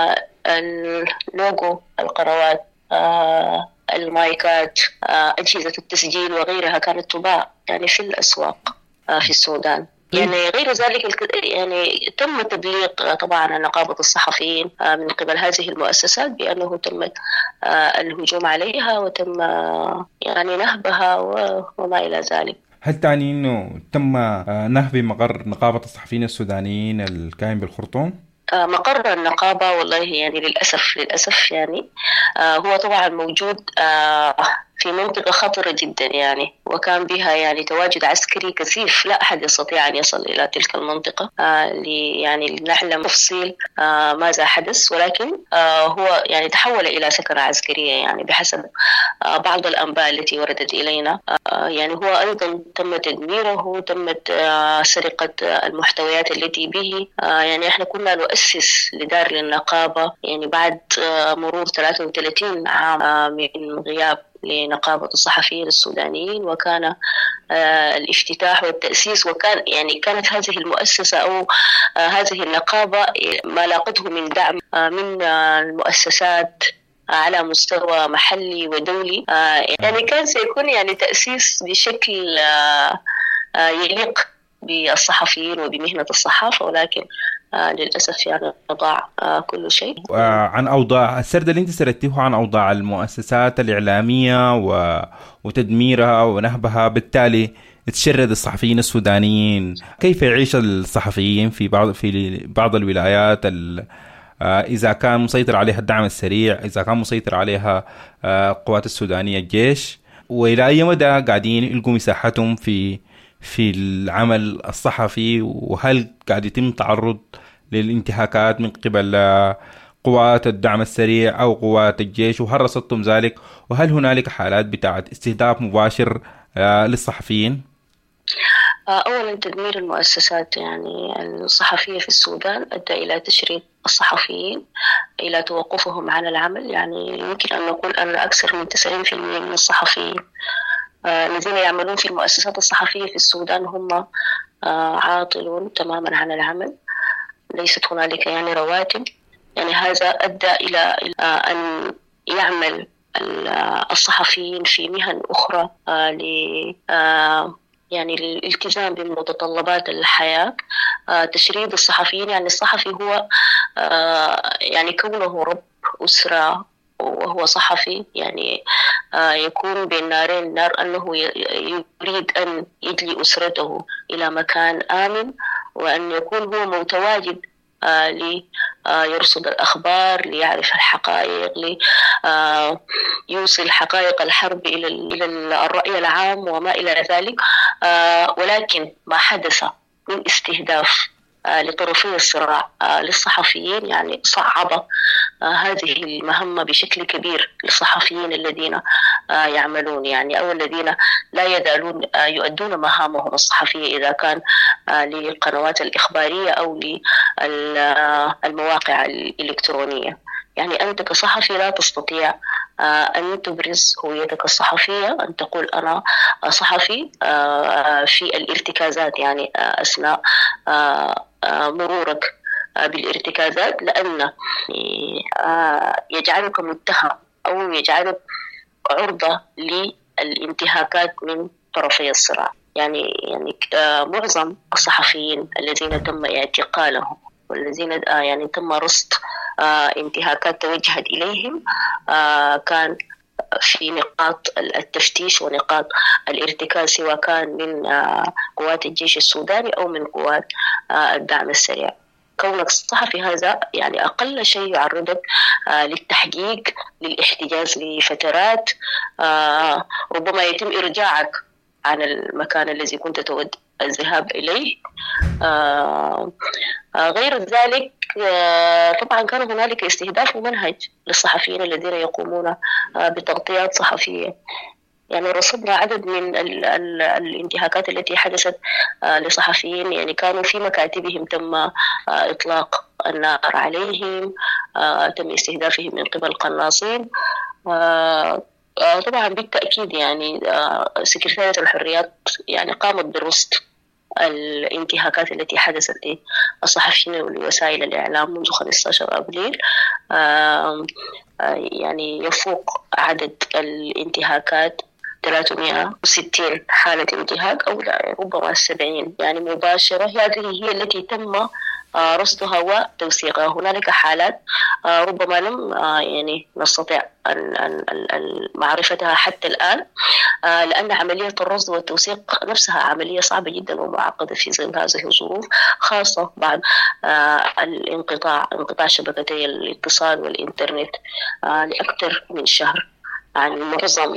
اللوجو القنوات، المايكات، أجهزة التسجيل وغيرها كانت تباع يعني في الأسواق في السودان. يعني غير ذلك يعني تم تبليغ طبعا نقابة الصحفيين من قبل هذه المؤسسات بأنه تم الهجوم عليها وتم يعني نهبها وما إلى ذلك. هل تعني أنه تم نهب مقر نقابة الصحفيين السودانيين الكائن بالخرطوم؟ مقر النقابة والله يعني للأسف يعني هو طبعا موجود في منطقة خطرة جدا يعني، وكان بها يعني تواجد عسكري كثيف، لا أحد يستطيع أن يصل إلى تلك المنطقة يعني لنعلم تفصيل ماذا حدث، ولكن هو يعني تحول إلى سكنة عسكرية يعني بحسب بعض الأنباء التي وردت إلينا. يعني هو أيضا تم تدميره، تمت سرقة المحتويات التي به. يعني إحنا كنا نؤسس لدار للنقابة يعني بعد مرور 33 عام من غياب لنقابة الصحفيين السودانيين، وكان الافتتاح والتأسيس، وكان يعني كانت هذه المؤسسة أو هذه النقابة ما لاقته من دعم من المؤسسات على مستوى محلي ودولي. يعني كان سيكون يعني تأسيس بشكل يليق بالصحفيين وبمهنة الصحافة، ولكن للأسف يعني ضاع كل شيء. عن أوضاع السرد اللي أنت سردتيه عن أوضاع المؤسسات الإعلامية وتدميرها ونهبها، بالتالي تشرد الصحفيين السودانيين. كيف يعيش الصحفيين في بعض الولايات إذا كان مسيطر عليها الدعم السريع، إذا كان مسيطر عليها قوات السودانية الجيش، وإلى أي مدى قاعدين يلقوا مساحتهم في العمل الصحفي؟ وهل قاعد يتم تعرض للانتهاكات من قبل قوات الدعم السريع أو قوات الجيش؟ وهل رصدتم ذلك؟ وهل هنالك حالات بتاعت استهداف مباشر للصحفيين؟ أولا تدمير المؤسسات يعني الصحفية في السودان أدى إلى تشريد الصحفيين، إلى توقفهم عن العمل. يعني يمكن أن نقول أن أكثر من 90% من الصحفيين الذين يعملون في المؤسسات الصحفية في السودان هم عاطلون تماما عن العمل، ليست هنالك يعني رواتب. يعني هذا أدى إلى أن يعمل الصحفيين في مهن أخرى يعني الالتزام بمتطلبات الحياة. تشريد الصحفيين يعني الصحفي هو يعني كونه رب أسرة وهو صحفي، يعني يكون بين نارين، نار أنه يريد أن يدلي أسرته إلى مكان آمن، وأن يكون هو متواجد ليرصد الأخبار، ليعرف الحقائق، ليوصل حقائق الحرب إلى الرأي العام وما إلى ذلك. ولكن ما حدث من استهداف لطرفي الصراع للصحفيين يعني صعب هذه المهمة بشكل كبير للصحفيين الذين يعملون يعني أو الذين لا يزالون يؤدون مهامهم الصحفية، إذا كان للقنوات الإخبارية أو للمواقع الإلكترونية. يعني أنت كصحفي لا تستطيع أن تبرز هويتك الصحفية، أن تقول أنا صحفي في الارتكازات يعني أثناء مرورك بالارتكازات، لأن يجعلك متهم أو يجعلك عرضة للانتهاكات من طرفي الصراع. يعني معظم الصحفيين الذين تم اعتقالهم والذين يعني تم رصد انتهاكات توجهت إليهم كان في نقاط التفتيش ونقاط الارتكاز، سواء كان من قوات الجيش السوداني أو من قوات الدعم السريع. كونك صحفي هذا يعني أقل شيء يعرضك للتحقيق، للاحتجاز لفترات، ربما يتم إرجاعك عن المكان الذي كنت تود الذهاب إليه. غير ذلك طبعا كان هنالك استهداف منهج للصحفيين الذين يقومون بتغطيات صحفية. يعني رصدنا عدد من الانتهاكات التي حدثت لصحفيين، يعني كانوا في مكاتبهم تم إطلاق النار عليهم، تم استهدافهم من قبل قناصين. طبعا بالتأكيد يعني سكرتارية الحريات يعني قامت برصد الانتهاكات التي حدثت للصحفيين ولوسائل الإعلام منذ 15 أبريل. يعني يفوق عدد الانتهاكات 360 حالة انتهاك أو ربما 70 يعني مباشرة. هذه هي التي تم رصدها وتوثيقها. هنالك حالات ربما لم يعني نستطيع أن معرفتها حتى الآن، لأن عملية الرصد والتوثيق نفسها عملية صعبة جدا ومعقدة في ظل هذه الظروف، خاصة بعد انقطاع شبكتي الاتصال والإنترنت لأكثر من شهر. يعني معظم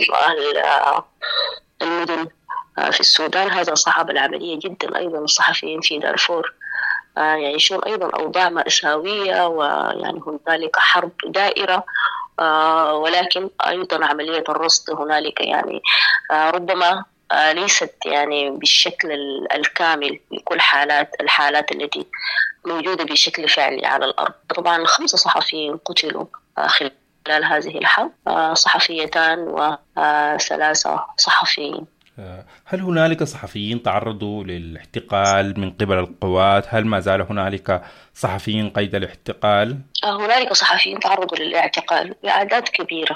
المدن في السودان هذا صعب العملية جدا. أيضا الصحفيين في دارفور يعيشون أيضا أوضاع مأساوية، ويعني هنالك حرب دائرة، ولكن أيضا عملية الرصد هنالك يعني ربما ليست يعني بالشكل الكامل لكل الحالات التي موجودة بشكل فعلي على الأرض. طبعا 5 صحفيين قتلوا خلال هذه الحرب، صحفيتان و3 صحفيين. هل هنالك صحفيين تعرضوا للاحتقال من قبل القوات؟ هل ما زال هنالك صحفيين قيد الاحتقال؟ هنالك صحفيين تعرضوا للاعتقال بأعداد كبيرة.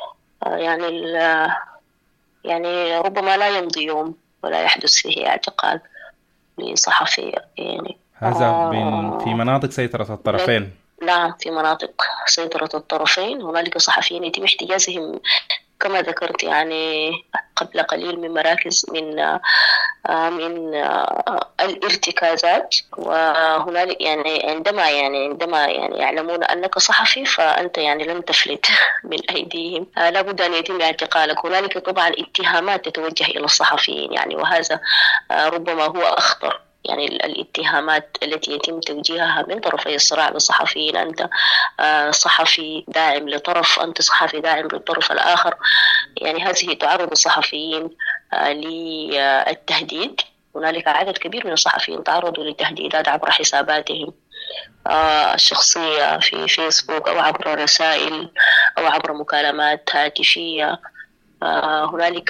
يعني ربما لا يمضي يوم ولا يحدث فيه اعتقال لصحفي. يعني هذا في مناطق سيطرة الطرفين. نعم، في مناطق سيطرة الطرفين هنالك صحفيين يتم احتجازهم كما ذكرت يعني قبل قليل من مراكز من الارتكازات. وهنالك يعني عندما يعلمون أنك صحفي فأنت يعني لن تفلت من أيديهم، لابد أن يتم اعتقالك. هنالك طبعا اتهامات تتوجه إلى الصحفيين يعني، وهذا ربما هو أخطر. يعني الاتهامات التي يتم توجيهها من طرفي الصراع بالصحفيين، أنت صحفي داعم لطرف، أنت صحفي داعم للطرف الآخر. يعني هذه تعرض الصحفيين للتهديد. هنالك عدد كبير من الصحفيين تعرضوا للتهديدات عبر حساباتهم الشخصية في فيسبوك أو عبر رسائل أو عبر مكالمات هاتفية. هنالك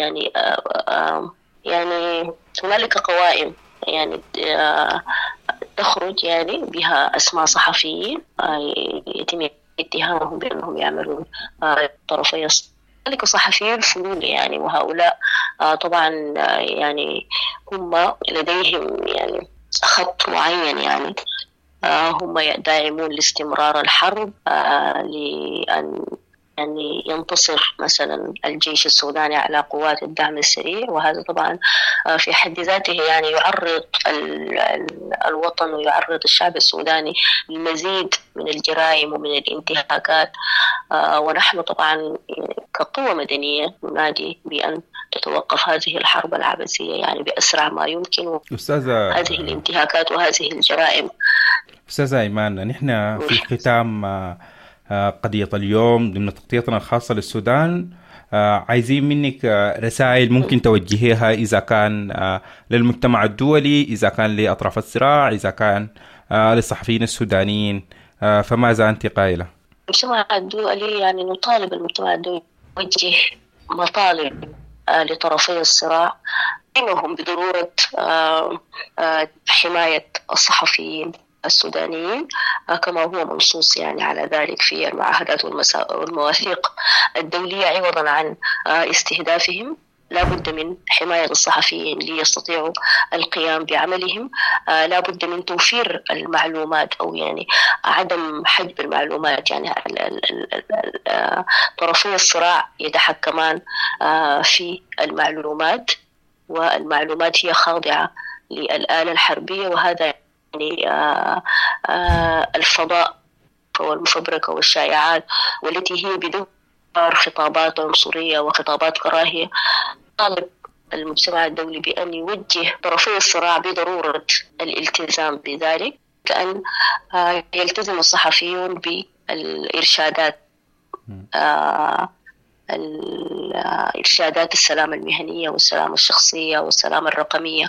يعني هنالك قوائم يعني تخرج يعني بها أسماء صحفيين يتم اتهامهم بأنهم يعملون طرفي. هنالك صحفيين فنون يعني، وهؤلاء طبعا يعني هم لديهم يعني خط معين يعني، هم داعمون لاستمرار الحرب لأن يعني ينتصر مثلا الجيش السوداني على قوات الدعم السريع. وهذا طبعا في حد ذاته يعني يعرض الوطن ويعرض الشعب السوداني للمزيد من الجرائم ومن الانتهاكات. ونحن طبعا كقوة مدنية ننادي بأن تتوقف هذه الحرب العبثية يعني بأسرع ما يمكن، هذه الانتهاكات وهذه الجرائم. أستاذة إيمان، نحن في ختام قضية اليوم ضمن تغطيتنا الخاصة للسودان عايزين منك رسائل ممكن توجهيها، إذا كان للمجتمع الدولي، إذا كان لأطراف الصراع، إذا كان للصحفيين السودانيين، فماذا أنت قائلة؟ المجتمع الدولي يعني نطالب المجتمع الدولي يوجه مطالب لطرفي الصراع، منهم بضرورة حماية الصحفيين السودانيين كما هو منصوص يعني على ذلك في المعاهدات والمواثيق الدولية، عوضا عن استهدافهم. لا بد من حماية الصحفيين ليستطيعوا القيام بعملهم. لا بد من توفير المعلومات أو يعني عدم حجب المعلومات. يعني طرفي الصراع يتحكمان في المعلومات، والمعلومات هي خاضعة للآلة الحربية، وهذا يعني الفضاء والمفبركة والشائعات والتي هي بدون خطابات عنصرية وخطابات كراهية. طالب المجتمع الدولي بأن يوجه طرفي الصراع بضرورة الالتزام بذلك، كأن يلتزم الصحفيون بالإرشادات إرشادات السلامة المهنية والسلامة الشخصية والسلامة الرقمية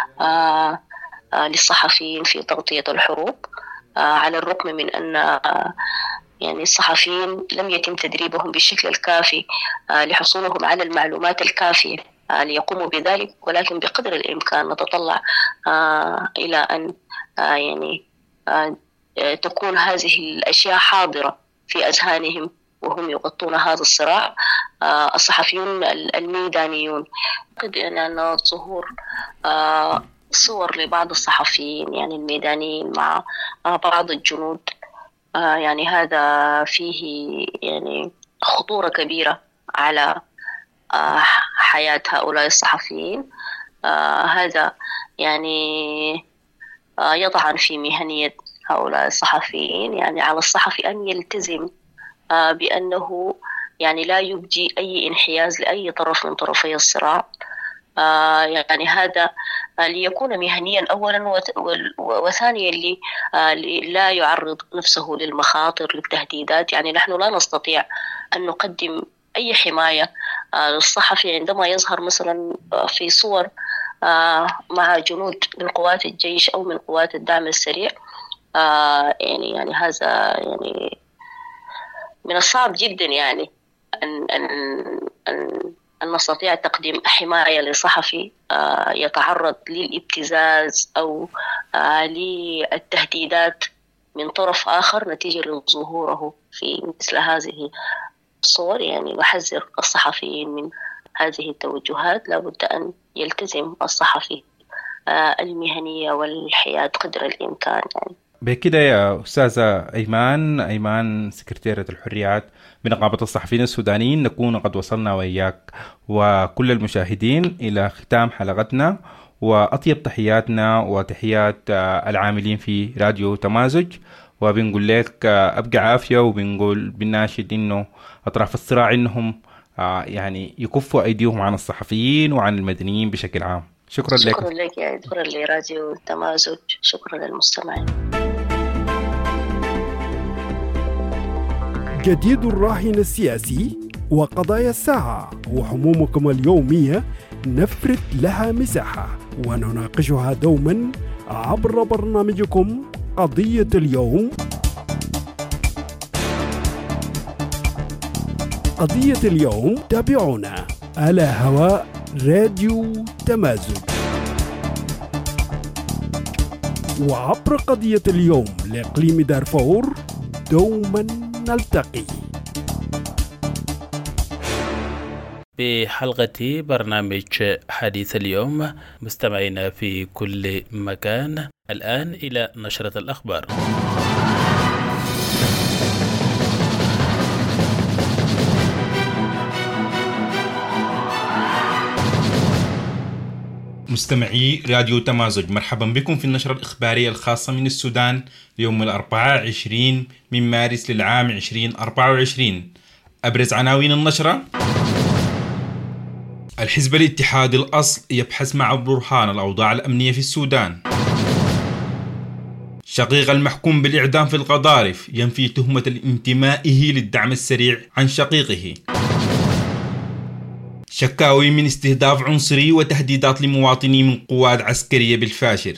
للصحفيين في تغطية الحروب، على الرغم من أن يعني الصحفيين لم يتم تدريبهم بالشكل الكافي لحصولهم على المعلومات الكافية ليقوموا بذلك، ولكن بقدر الإمكان نتطلع إلى أن يعني تكون هذه الأشياء حاضرة في أذهانهم وهم يغطون هذا الصراع الصحفيون الميدانيون. أعتقد أن ظهور صور لبعض الصحفيين يعني الميدانيين مع بعض الجنود يعني هذا فيه يعني خطورة كبيرة على حياة هؤلاء الصحفيين. هذا يعني يطعن في مهنية هؤلاء الصحفيين. يعني على الصحفي أن يلتزم بأنه يعني لا يبدي أي انحياز لأي طرف من طرفي الصراع. يعني هذا ليكون مهنيا أولا، وثانيا لا يعرض نفسه للمخاطر للتهديدات. يعني نحن لا نستطيع أن نقدم أي حماية للصحفي عندما يظهر مثلا في صور مع جنود من قوات الجيش أو من قوات الدعم السريع. يعني هذا يعني من الصعب جدا يعني أن نستطيع تقديم حماية لصحفي يتعرض للابتزاز أو للتهديدات من طرف آخر نتيجة لظهوره في مثل هذه الصور. يعني نحذر الصحفيين من هذه التوجهات. لابد أن يلتزم الصحفي المهنية والحياد قدر الإمكان. يعني بكده يا أستاذة أيمان سكرتيرة الحريات بنقابة الصحفيين السودانيين، نكون قد وصلنا وإياك وكل المشاهدين إلى ختام حلقتنا، وأطيب تحياتنا وتحيات العاملين في راديو تمازج، وبنقول لك أبقى عافية، وبنقول بالناشد إنه أطراف الصراع إنهم يعني يكفوا أيديهم عن الصحفيين وعن المدنيين بشكل عام. شكرا لك. شكرا لك يا شكرا لراديو تمازج، شكرا للمستمعين. جديد الراهن السياسي وقضايا الساعة وحمومكم اليومية نفرد لها مساحة ونناقشها دوما عبر برنامجكم قضية اليوم. قضية اليوم تابعونا على هواء راديو تمازج، وعبر قضية اليوم لإقليم دارفور دوما نلتقي. بحلقة برنامج حديث اليوم مستمعينا في كل مكان، الآن إلى نشرة الأخبار. مستمعي راديو تمازج، مرحبا بكم في النشرة الإخبارية الخاصة من السودان ليوم 24 من مارس للعام 2024. أبرز عناوين النشرة: الحزب الاتحادي الأصل يبحث مع برهان الأوضاع الأمنية في السودان. شقيق المحكوم بالإعدام في القضارف ينفي تهمة الانتمائه للدعم السريع عن شقيقه. شكاوي من استهداف عنصري وتهديدات لمواطني من قوات عسكرية بالفاشر.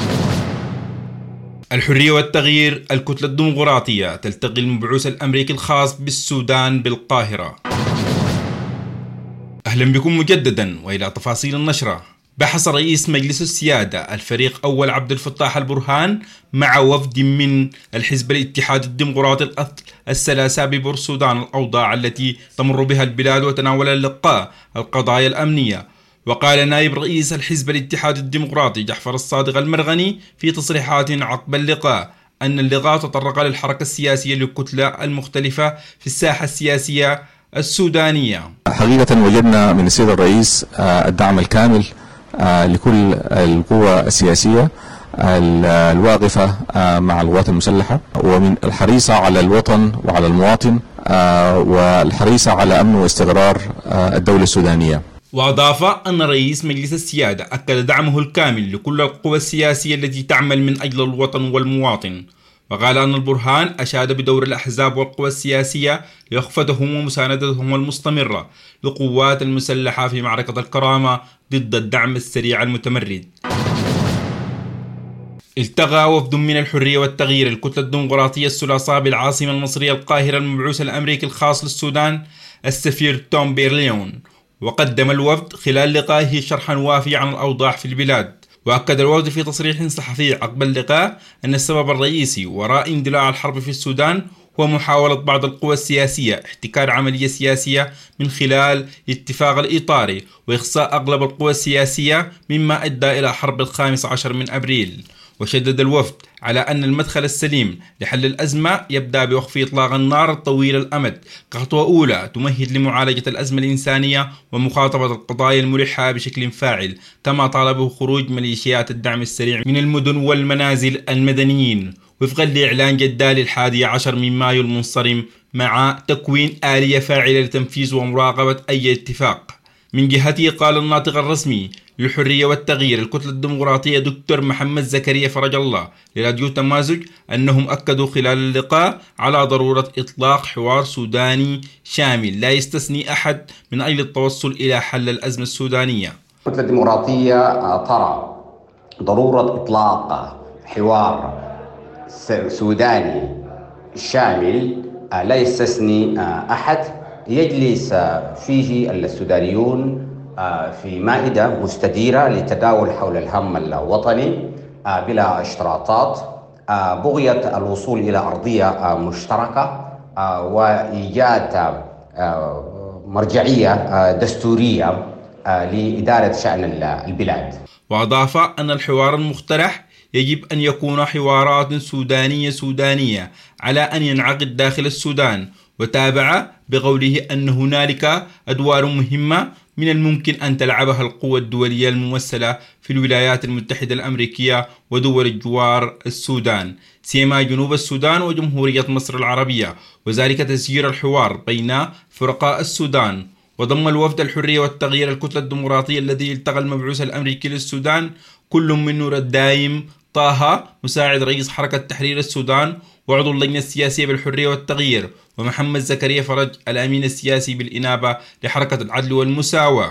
الحرية والتغيير، الكتلة الديمقراطية تلتقي المبعوث الأمريكي الخاص بالسودان بالقاهرة. أهلا بكم مجددا وإلى تفاصيل النشرة. بحث رئيس مجلس السيادة الفريق أول عبد الفتاح البرهان مع وفد من الحزب الاتحادي الديمقراطي الأصل الثلاثة ببر السودان الأوضاع التي تمر بها البلاد، وتناول اللقاء القضايا الأمنية. وقال نائب رئيس الحزب الاتحادي الديمقراطي جعفر الصادق المرغني في تصريحات عقب اللقاء أن اللقاء تطرق للحركة السياسية للكتلة المختلفة في الساحة السياسية السودانية. حقيقة وجدنا من السيد الرئيس الدعم الكامل لكل القوى السياسية الواقفة مع القوات المسلحة، ومن الحريصة على الوطن وعلى المواطن، والحريصة على أمن واستقرار الدولة السودانية. وأضاف أن رئيس مجلس السيادة أكد دعمه الكامل لكل القوى السياسية التي تعمل من أجل الوطن والمواطن. وقال أن البرهان أشاد بدور الأحزاب والقوى السياسية لوقفتهم ومساندتهم المستمرة لقوات المسلحة في معركة الكرامة ضد الدعم السريع المتمرد. التقى وفد من الحرية والتغيير الكتلة الديمقراطية الثلاثاء بالعاصمة المصرية القاهرة المبعوث الأمريكي الخاص للسودان السفير توم بيرليون. وقدم الوفد خلال لقائه شرحا وافيا عن الأوضاع في البلاد. وأكد الوفد في تصريح صحفي عقب اللقاء أن السبب الرئيسي وراء اندلاع الحرب في السودان هو محاولة بعض القوى السياسية احتكار عملية سياسية من خلال الاتفاق الإطاري وإخصاء أغلب القوى السياسية، مما أدى إلى حرب 15 من أبريل. وشدد الوفد على أن المدخل السليم لحل الأزمة يبدأ بوقف إطلاق النار الطويل الأمد كخطوة أولى تمهد لمعالجة الأزمة الإنسانية ومخاطبة القضايا الملحة بشكل فاعل، كما طالبه خروج ميليشيات الدعم السريع من المدن والمنازل المدنيين وفقا لإعلان جدال 11 من مايو المنصرم، مع تكوين آلية فاعلة لتنفيذ ومراقبة أي اتفاق. من جهته قال الناطق الرسمي للحرية والتغيير الكتلة الديمقراطية دكتور محمد زكريا فرج الله لراديو تمازج أنهم أكدوا خلال اللقاء على ضرورة إطلاق حوار سوداني شامل لا يستثني أحد من أجل التوصل إلى حل الأزمة السودانية. الكتلة الديمقراطية ترى ضرورة إطلاق حوار سوداني شامل لا يستثني أحد يجلس فيه السودانيون في مائدة مستديرة للتداول حول الهم الوطني بلا اشتراطات، بغية الوصول إلى أرضية مشتركة وإيجاد مرجعية دستورية لإدارة شأن البلاد. وأضاف أن الحوار المقترح يجب أن يكون حوارات سودانية على أن ينعقد داخل السودان. وتابع بقوله أن هنالك أدوار مهمة من الممكن أن تلعبها القوى الدولية الممثلة في الولايات المتحدة الأمريكية ودول الجوار السودان، سيما جنوب السودان وجمهورية مصر العربية، وذلك تسيير الحوار بين فرقاء السودان. وضم الوفد الحرية والتغيير الكتلة الديمقراطية الذي التقى المبعوث الأمريكي للسودان كل من نور الدايم طه مساعد رئيس حركة تحرير السودان وعضو اللجنة السياسية بالحرية والتغيير، ومحمد زكريا فرج الأمين السياسي بالإنابة لحركة العدل والمساواة.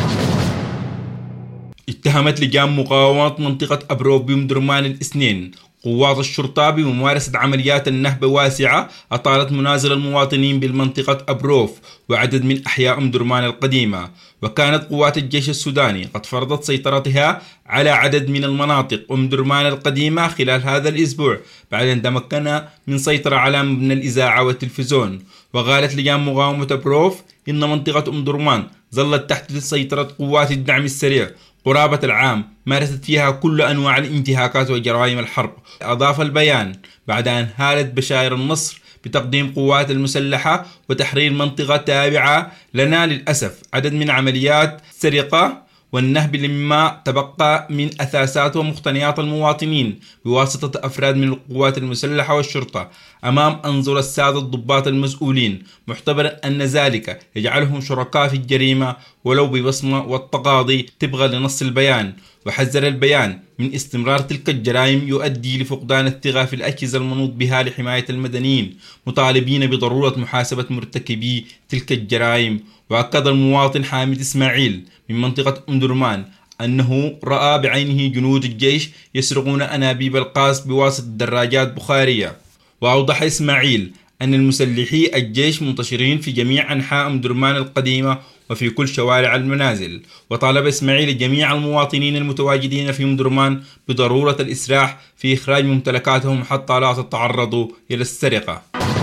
اتهمت لجان مقاومة منطقة أبروف بأم درمان الاثنين قوات الشرطة بممارسة عمليات النهب واسعة أطالت منازل المواطنين بالمنطقة أبروف وعدد من أحياء أم درمان القديمة. وكانت قوات الجيش السوداني قد فرضت سيطرتها على عدد من المناطق أم درمان القديمة خلال هذا الأسبوع بعد أن تمكن من سيطرة على مبنى الإذاعة والتلفزيون. وقالت لجان مقاومة أبروف إن منطقة أم درمان ظلت تحت سيطرة قوات الدعم السريع قرابة العام مارست فيها كل أنواع الانتهاكات وجرائم الحرب. أضاف البيان بعد أن هالت بشائر النصر بتقديم قوات المسلحة وتحرير منطقة تابعة لنا للأسف عدد من عمليات السرقة والنهب مما تبقى من أثاثات ومقتنيات المواطنين بواسطة أفراد من القوات المسلحة والشرطة أمام أنظر السادة الضباط المسؤولين، محتبرا أن ذلك يجعلهم شركاء في الجريمة ولو ببصمة والتقاضي طبقا لنص البيان. وحذر البيان من استمرار تلك الجرائم يؤدي لفقدان الثقة في الأجهزة المنوط بها لحماية المدنيين، مطالبين بضرورة محاسبة مرتكبي تلك الجرائم. وأكد المواطن حامد إسماعيل من منطقة أم درمان أنه رأى بعينه جنود الجيش يسرقون أنابيب القاص بواسطة دراجات بخارية. وأوضح إسماعيل أن المسلحي الجيش منتشرين في جميع أنحاء أم درمان القديمة وفي كل شوارع المنازل. وطالب إسماعيل جميع المواطنين المتواجدين في أم درمان بضرورة الإسراع في إخراج ممتلكاتهم حتى لا تتعرضوا إلى السرقة.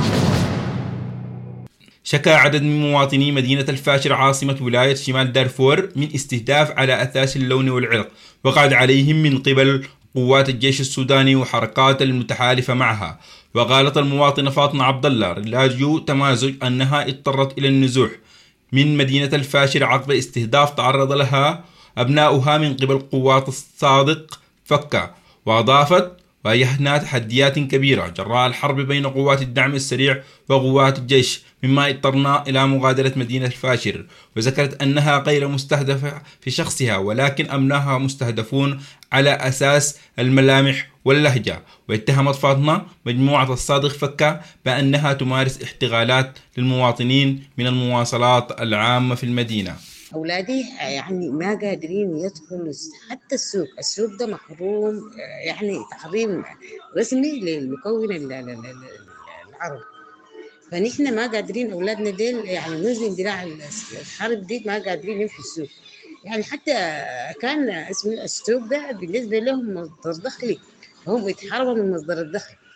شكى عدد من مواطني مدينة الفاشر عاصمة ولاية شمال دارفور من استهداف على أساس اللون والعرق وقعد عليهم من قبل قوات الجيش السوداني وحركات المتحالفة معها. وقالت المواطنة فاطمة عبد الله لراديو تمازج أنها اضطرت إلى النزوح من مدينة الفاشر عقب استهداف تعرض لها أبناؤها من قبل قوات الصادق فكة. وأضافت واجهنا تحديات كبيرة جراء الحرب بين قوات الدعم السريع وقوات الجيش مما اضطرنا إلى مغادرة مدينة الفاشر. وذكرت أنها غير مستهدفة في شخصها ولكن أبنائها مستهدفون على أساس الملامح واللهجة. واتهمت فاطمة مجموعة الصادق فكة بأنها تمارس احتغالات للمواطنين من المواصلات العامة في المدينة. أولادي يعني ما قادرين يدخلوا حتى السوق ده محروم، يعني تحريم رسمي للمكون العربي. فنحن ما قادرين أولادنا ديل يعني منذ اندلاع الحرب دي ما قادرين يمشوا السوق. يعني حتى كان اسم السوق ده بالنسبة لهم مصدر دخلي، هم يتحرموا من مصدر الدخل.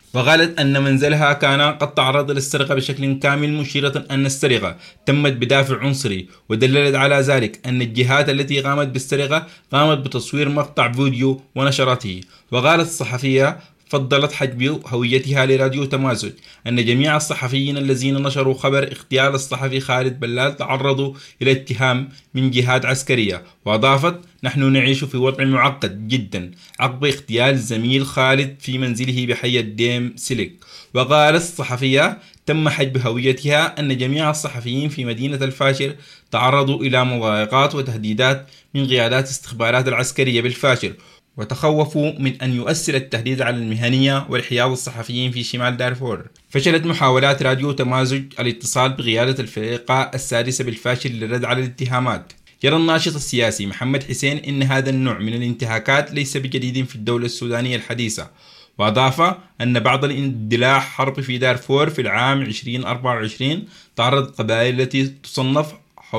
وقالت أن منزلها كان قد تعرض للسرقة بشكل كامل، مشيرة أن السرقة تمت بدافع عنصري، ودللت على ذلك أن الجهات التي قامت بالسرقة قامت بتصوير مقطع فيديو ونشرته. وقالت الصحفية فضلت حجب هويتها لراديو تمازج أن جميع الصحفيين الذين نشروا خبر اغتيال الصحفي خالد بلال تعرضوا إلى اتهام من جهات عسكرية. وأضافت: نحن نعيش في وضع معقد جدا عقب اغتيال زميل خالد في منزله بحي الديم سلك. وقالت الصحفية تم حجب هويتها أن جميع الصحفيين في مدينة الفاشر تعرضوا إلى مضايقات وتهديدات من قيادات الاستخبارات العسكرية بالفاشر، وتخوفوا من أن يؤثر التهديد على المهنية والحياض الصحفيين في شمال دارفور. فشلت محاولات راديو تمازج الاتصال بقيادة الفرقة السادسة بالفاشر للرد على الاتهامات. يرى الناشط السياسي محمد حسين أن هذا النوع من الانتهاكات ليس بجديد في الدولة السودانية الحديثة، وأضاف أن بعد الاندلاع حرب في دارفور في العام 2024 تعرضت القبائل التي تصنف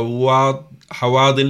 حواضن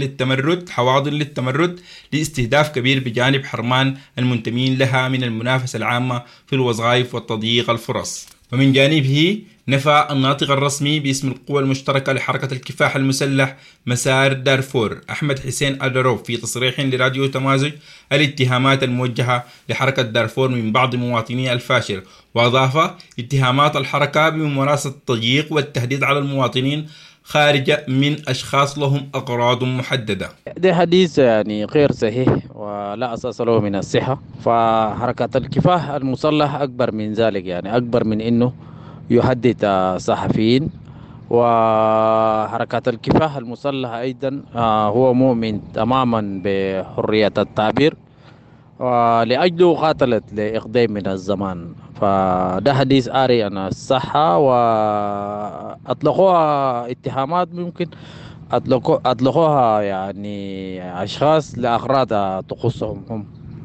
للتمرد لاستهداف كبير بجانب حرمان المنتمين لها من المنافسة العامة في الوظائف وتضييق الفرص. ومن جانبه نفى الناطق الرسمي باسم القوى المشتركة لحركة الكفاح المسلح مسار دارفور أحمد حسين الدروف في تصريح لراديو تمازج الاتهامات الموجهة لحركة دارفور من بعض مواطني الفاشر. وأضاف: اتهامات الحركة بممارسة التضييق والتهديد على المواطنين خارجة من أشخاص لهم أغراض محددة. ده حديث يعني غير صحيح ولا أساس له من الصحة. فحركة الكفاح المسلح أكبر من ذلك، يعني أكبر من إنه يهدد الصحفيين. وحركة الكفاح المسلح أيضا هو مؤمن تماما بحرية التعبير، ولأجله قاتلت لإقدام من الزمان. فده حديث آري عن الصحة، وأطلقوها اتهامات ممكن أطلقوها يعني أشخاص لأغراض تخصهم هم.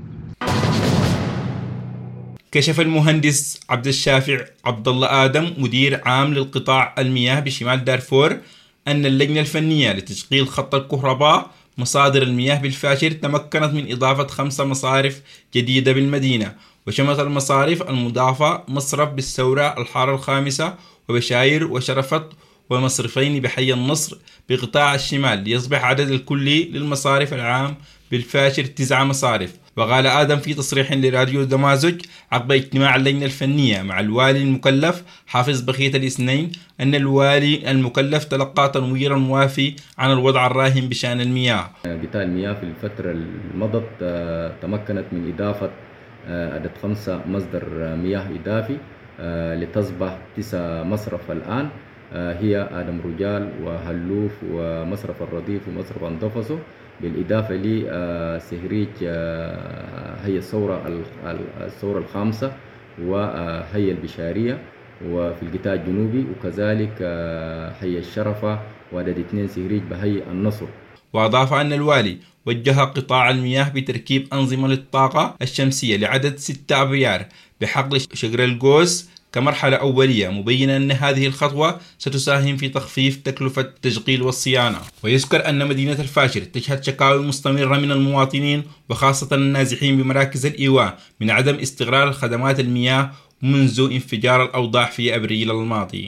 كشف المهندس عبد الشافع عبد الله آدم مدير عام للقطاع المياه بشمال دارفور أن اللجنة الفنية لتشغيل خط الكهرباء مصادر المياه بالفاشر تمكنت من إضافة 5 مصارف جديدة بالمدينة، وشملت المصارف المضافة مصرف بالثورة الحارة الخامسة وبشاير وشرفت ومصرفين بحي النصر بقطاع الشمال، ليصبح عدد الكلي للمصارف العام بالفاشر 9 مصارف. وقال آدم في تصريح لراديو تمازج عقب اجتماع اللجنة الفنية مع الوالي المكلف حافظ بخية الاثنين أن الوالي المكلف تلقى تنويرا موافي عن الوضع الراهن بشأن المياه. قطاع المياه في الفترة المضت تمكنت من إضافة عدد 5 مصدر مياه إضافي لتصبح 9 مصرف الآن، هي آدم رجال وهلوف ومصرف الرديف ومصرف أنطفسو، بالإضافة لسهريج هي الثورة الخامسة وهي البشارية وفي القطاع الجنوبي، وكذلك هي الشرفة وعدد 2 سهريج بهي النصر. وأضاف أن الوالي وجه قطاع المياه بتركيب أنظمة للطاقة الشمسية لعدد 6 أبيار بحقل شجر الجوز كمرحلة أولية، مبينا أن هذه الخطوة ستساهم في تخفيف تكلفة التشغيل والصيانة. ويذكر أن مدينة الفاشر تشهد شكاوى مستمرة من المواطنين وخاصة النازحين بمراكز الإيواء من عدم استقرار خدمات المياه منذ انفجار الأوضاع في أبريل الماضي.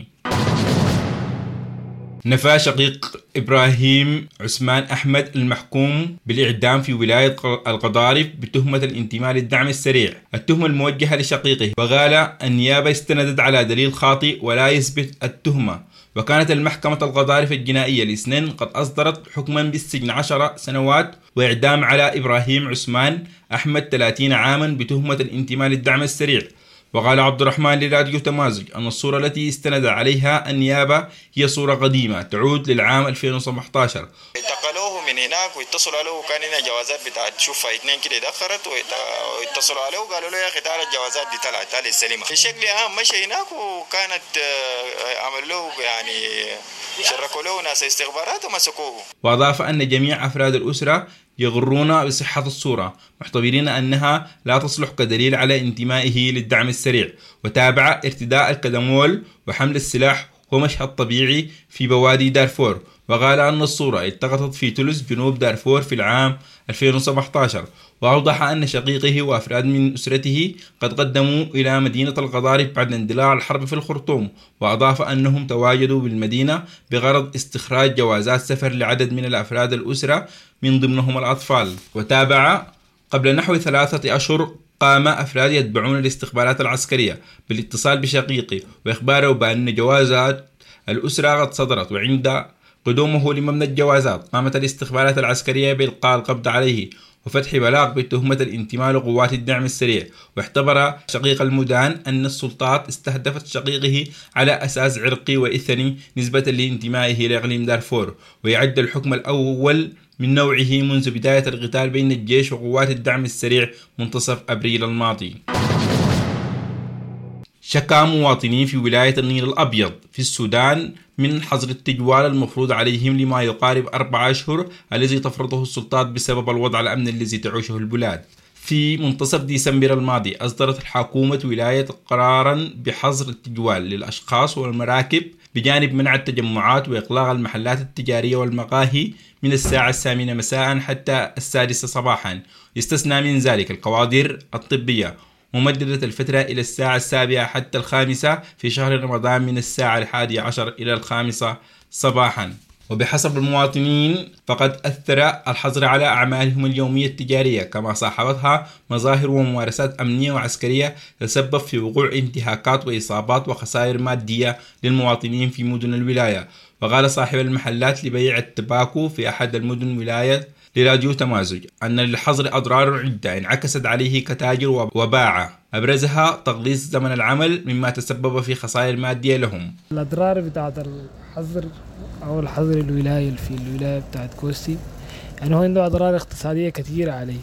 نفى شقيق إبراهيم عثمان أحمد المحكوم بالإعدام في ولاية القضارف بتهمة الانتماء للدعم السريع التهمة الموجهة لشقيقه، وقال النيابة استندت على دليل خاطئ ولا يثبت التهمة. وكانت المحكمة القضارف الجنائية الاثنين قد أصدرت حكما بالسجن 10 سنوات وإعدام على إبراهيم عثمان أحمد 30 عاما بتهمة الانتماء للدعم السريع. وقال عبد الرحمن لراديو تمازج أن الصورة التي استند عليها النيابة هي صورة قديمة تعود للعام 2017. انتقلوه من هناك واتصلوا عليه وكان هنا جوازات بتاعت شوفها 2 كده دخلت واتصلوا عليه وقالوا له يا أخي تعال الجوازات دي طلعت تعال السليمة. في شكل مشى هناك وكانت عملوا له يعني شركوا له ناس استخبارات ومسكوه. وأضاف أن جميع أفراد الأسرة يغرون بصحة الصورة معتبرين أنها لا تصلح كدليل على انتمائه للدعم السريع. وتابع ارتداء الكدمول وحمل السلاح هو مشهد طبيعي في بوادي دارفور. وقال أن الصورة التقطت في تولز جنوب دارفور في العام 2017. وأوضح أن شقيقه وأفراد من أسرته قد قدموا إلى مدينة الغضارف بعد اندلاع الحرب في الخرطوم، وأضاف أنهم تواجدوا بالمدينة بغرض استخراج جوازات سفر لعدد من الأفراد الأسرة من ضمنهم الأطفال. وتابع: قبل نحو 3 أشهر قام أفراد يتبعون الاستخبارات العسكرية بالاتصال بشقيقي وإخباره بأن جوازات الأسرة قد صدرت، وعند قدومه لمبنى الجوازات قامت الاستخبارات العسكرية بإلقاء القبض عليه وفتح بلاغ بتهمة الانتماء لقوات الدعم السريع. واعتبر شقيق المدان أن السلطات استهدفت شقيقه على أساس عرقي وإثني نسبة لانتمائه لإقليم دارفور، ويعد الحكم الأول من نوعه منذ بداية القتال بين الجيش وقوات الدعم السريع منتصف أبريل الماضي. شكى مواطنين في ولاية النيل الأبيض في السودان من حظر التجوال المفروض عليهم لما يقارب 4 أشهر الذي تفرضه السلطات بسبب الوضع الأمني الذي تعيشه البلاد. في منتصف ديسمبر الماضي أصدرت الحكومة ولاية قرارا بحظر التجوال للأشخاص والمراكب بجانب منع التجمعات وإغلاق المحلات التجارية والمقاهي من الساعة 8 مساء حتى 6 صباحا. يستثنى من ذلك الكوادر الطبية، ممددة الفترة إلى الساعة 7 حتى 5 في شهر رمضان من الساعة 11 إلى 5 صباحا. وبحسب المواطنين فقد أثر الحظر على أعمالهم اليومية التجارية، كما صاحبتها مظاهر وممارسات أمنية وعسكرية تسبب في وقوع انتهاكات وإصابات وخسائر مادية للمواطنين في مدن الولاية. وقال صاحب المحلات لبيع التباكو في أحد المدن ولاية لراديو تمازج أن للحظر أضرار عدة انعكست عليه كتاجر وباعة، أبرزها تقليص زمن العمل مما تسبب في خسائر مادية لهم. الأضرار بتاعت الحظر أو الحظر الولاية في الولاية بتاعت كوستي يعني هو عنده أضرار اقتصادية كثيرة عليه،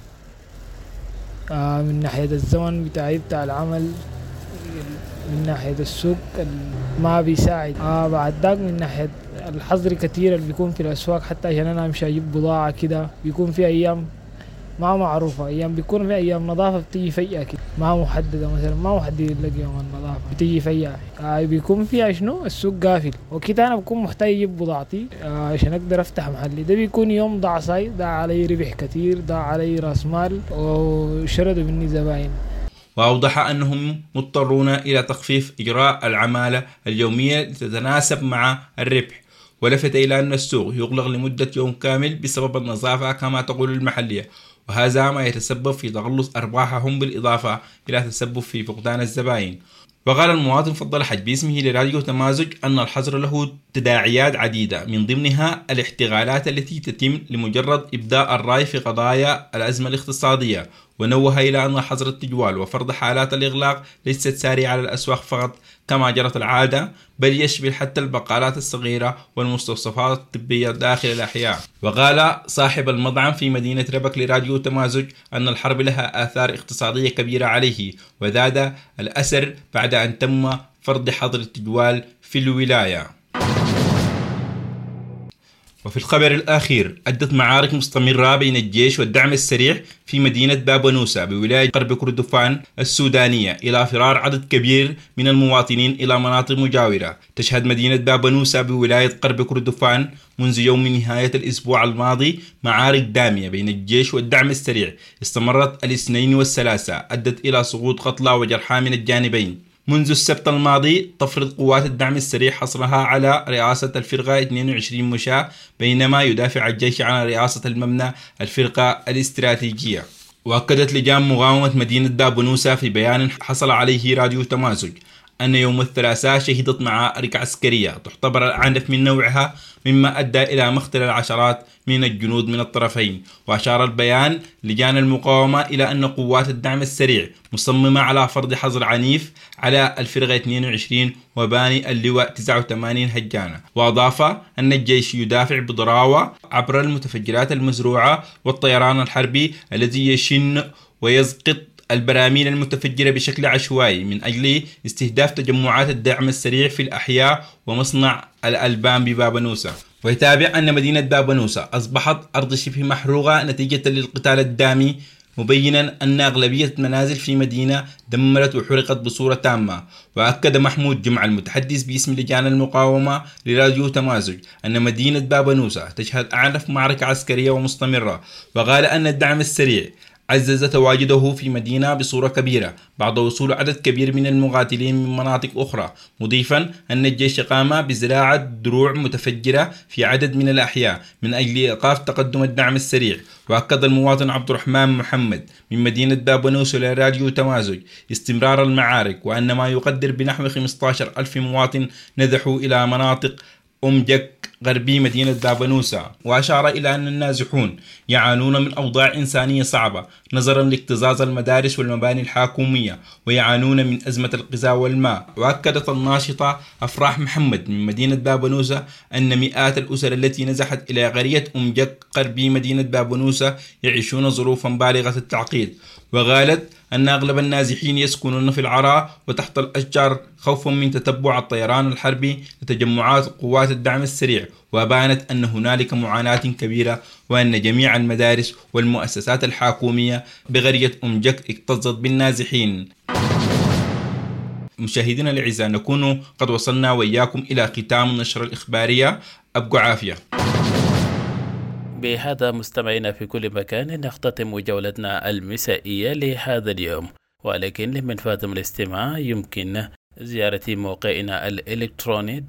من ناحية الزمن بتاع العمل، من ناحية السوق ما بيساعد، بعد ذاك من ناحية الحظر كثير اللي بيكون في الأسواق حتى عشان أنا أمشي أجيب بضاعة كده بيكون في أيام ما معروفة، أيام بيكون في أيام نظافة بتيجي فجأة كده ما محددة، مثلا ما محدد لك يوم النظافة بتيجي فجأة، بيكون فيها شنو السوق قافل وكده أنا بكون محتاج أجيب بضاعتي عشان أقدر أفتح محلي. ده بيكون يوم ضاع صاي، ضاع علي ربح كثير، ضاع علي رأس مال وشردوا مني زباين. وأوضح أنهم مضطرون إلى تخفيف إجراء العمالة اليومية لتتناسب مع الربح، ولفت إلى أن السوق يغلق لمدة يوم كامل بسبب النظافة كما تقول المحلية، وهذا ما يتسبب في تقلص أرباحهم بالإضافة إلى تسبب في فقدان الزبائن. وقال المواطن فضل حج باسمه لراديو تمازج أن الحظر له تداعيات عديدة من ضمنها الاحتغالات التي تتم لمجرد إبداء الرأي في قضايا الأزمة الاقتصادية، ونوه إلى أن حظر التجوال وفرض حالات الإغلاق ليست سارية على الأسواق فقط كما جرت العادة، بل يشمل حتى البقالات الصغيرة والمستوصفات الطبية داخل الأحياء. وقال صاحب المطعم في مدينة ربك لراديو تمازج أن الحرب لها آثار اقتصادية كبيرة عليه، وزاد الأثر بعد أن تم فرض حظر التجوال في الولاية. وفي الخبر الأخير أدت معارك مستمرة بين الجيش والدعم السريع في مدينة بابونوسا بولاية غرب كردفان السودانية إلى فرار عدد كبير من المواطنين إلى مناطق مجاورة. تشهد مدينة بابونوسا بولاية غرب كردفان منذ يوم نهاية الأسبوع الماضي معارك دامية بين الجيش والدعم السريع استمرت الاثنين والثلاثاء، أدت إلى سقوط قتلى وجرحى من الجانبين. منذ السبت الماضي تفرض قوات الدعم السريع حصرها على رئاسة الفرقة 22 مشاة، بينما يدافع الجيش عن رئاسة المبنى الفرقة الاستراتيجية. وأكدت لجان مقاومة مدينة بابونوسا في بيان حصل عليه راديو تمازج أن يوم الثلاثاء شهدت معارك عسكرية تعتبر الأعنف من نوعها مما أدى إلى مقتل العشرات من الجنود من الطرفين. وأشار البيان لجان المقاومة إلى أن قوات الدعم السريع مصممة على فرض حظر عنيف على الفرقة 22 وباني اللواء 89 هجانة. وأضاف أن الجيش يدافع بضراوة عبر المتفجرات المزروعة والطيران الحربي الذي يشن ويسقط البراميل المتفجرة بشكل عشوائي من أجل استهداف تجمعات الدعم السريع في الأحياء ومصنع الألبان ببابونوسا. ويتابع أن مدينة بابونوسا أصبحت أرض شبه محروقة نتيجة للقتال الدامي مبينا أن أغلبية المنازل في مدينة دمرت وحرقت بصورة تامة. وأكد محمود جمعة المتحدث باسم لجان المقاومة لراديو تمازج أن مدينة بابنوسة تشهد أعنف معركة عسكرية ومستمرة، وقال أن الدعم السريع عزز تواجده في مدينة بصورة كبيرة بعد وصول عدد كبير من المقاتلين من مناطق أخرى، مضيفا أن الجيش قام بزراعة دروع متفجرة في عدد من الأحياء من أجل إيقاف تقدم الدعم السريع. وأكد المواطن عبد الرحمن محمد من مدينة بابنوس لراديو تمازج استمرار المعارك، وأن ما يقدر بنحو 15,000 مواطن نزحوا إلى مناطق أمجك غربي مدينة بابنوسة. وأشار إلى أن النازحون يعانون من أوضاع إنسانية صعبة نظرا لاكتظاظ المدارس والمباني الحكومية، ويعانون من أزمة الغذاء والماء. وأكدت الناشطة أفراح محمد من مدينة بابنوسة أن مئات الأسر التي نزحت إلى قرية أمجك غربي مدينة بابنوسة يعيشون ظروفا بالغة التعقيد، وقالت أن أغلب النازحين يسكنون في العراء وتحت الأشجار خوفا من تتبع الطيران الحربي لتجمعات قوات الدعم السريع. وبانت أن هنالك معاناة كبيرة، وأن جميع المدارس والمؤسسات الحكومية بقرية أمجك اكتظت بالنازحين. مشاهدينا الأعزاء، نكون قد وصلنا وإياكم إلى ختام النشرة الإخبارية. أبقوا عافية. بهذا مستمعينا في كل مكان نختتم جولتنا المسائية لهذا اليوم، ولكن لمن فاتم الاستماع يمكن زيارة موقعنا الإلكتروني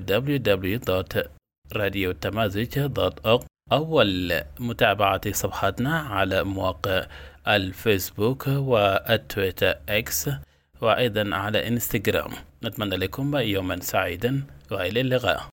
www.radiotamazig.org أو متابعة صفحاتنا على مواقع الفيسبوك والتويتر إكس وأيضا على إنستغرام. نتمنى لكم يوما سعيدا وإلى اللقاء.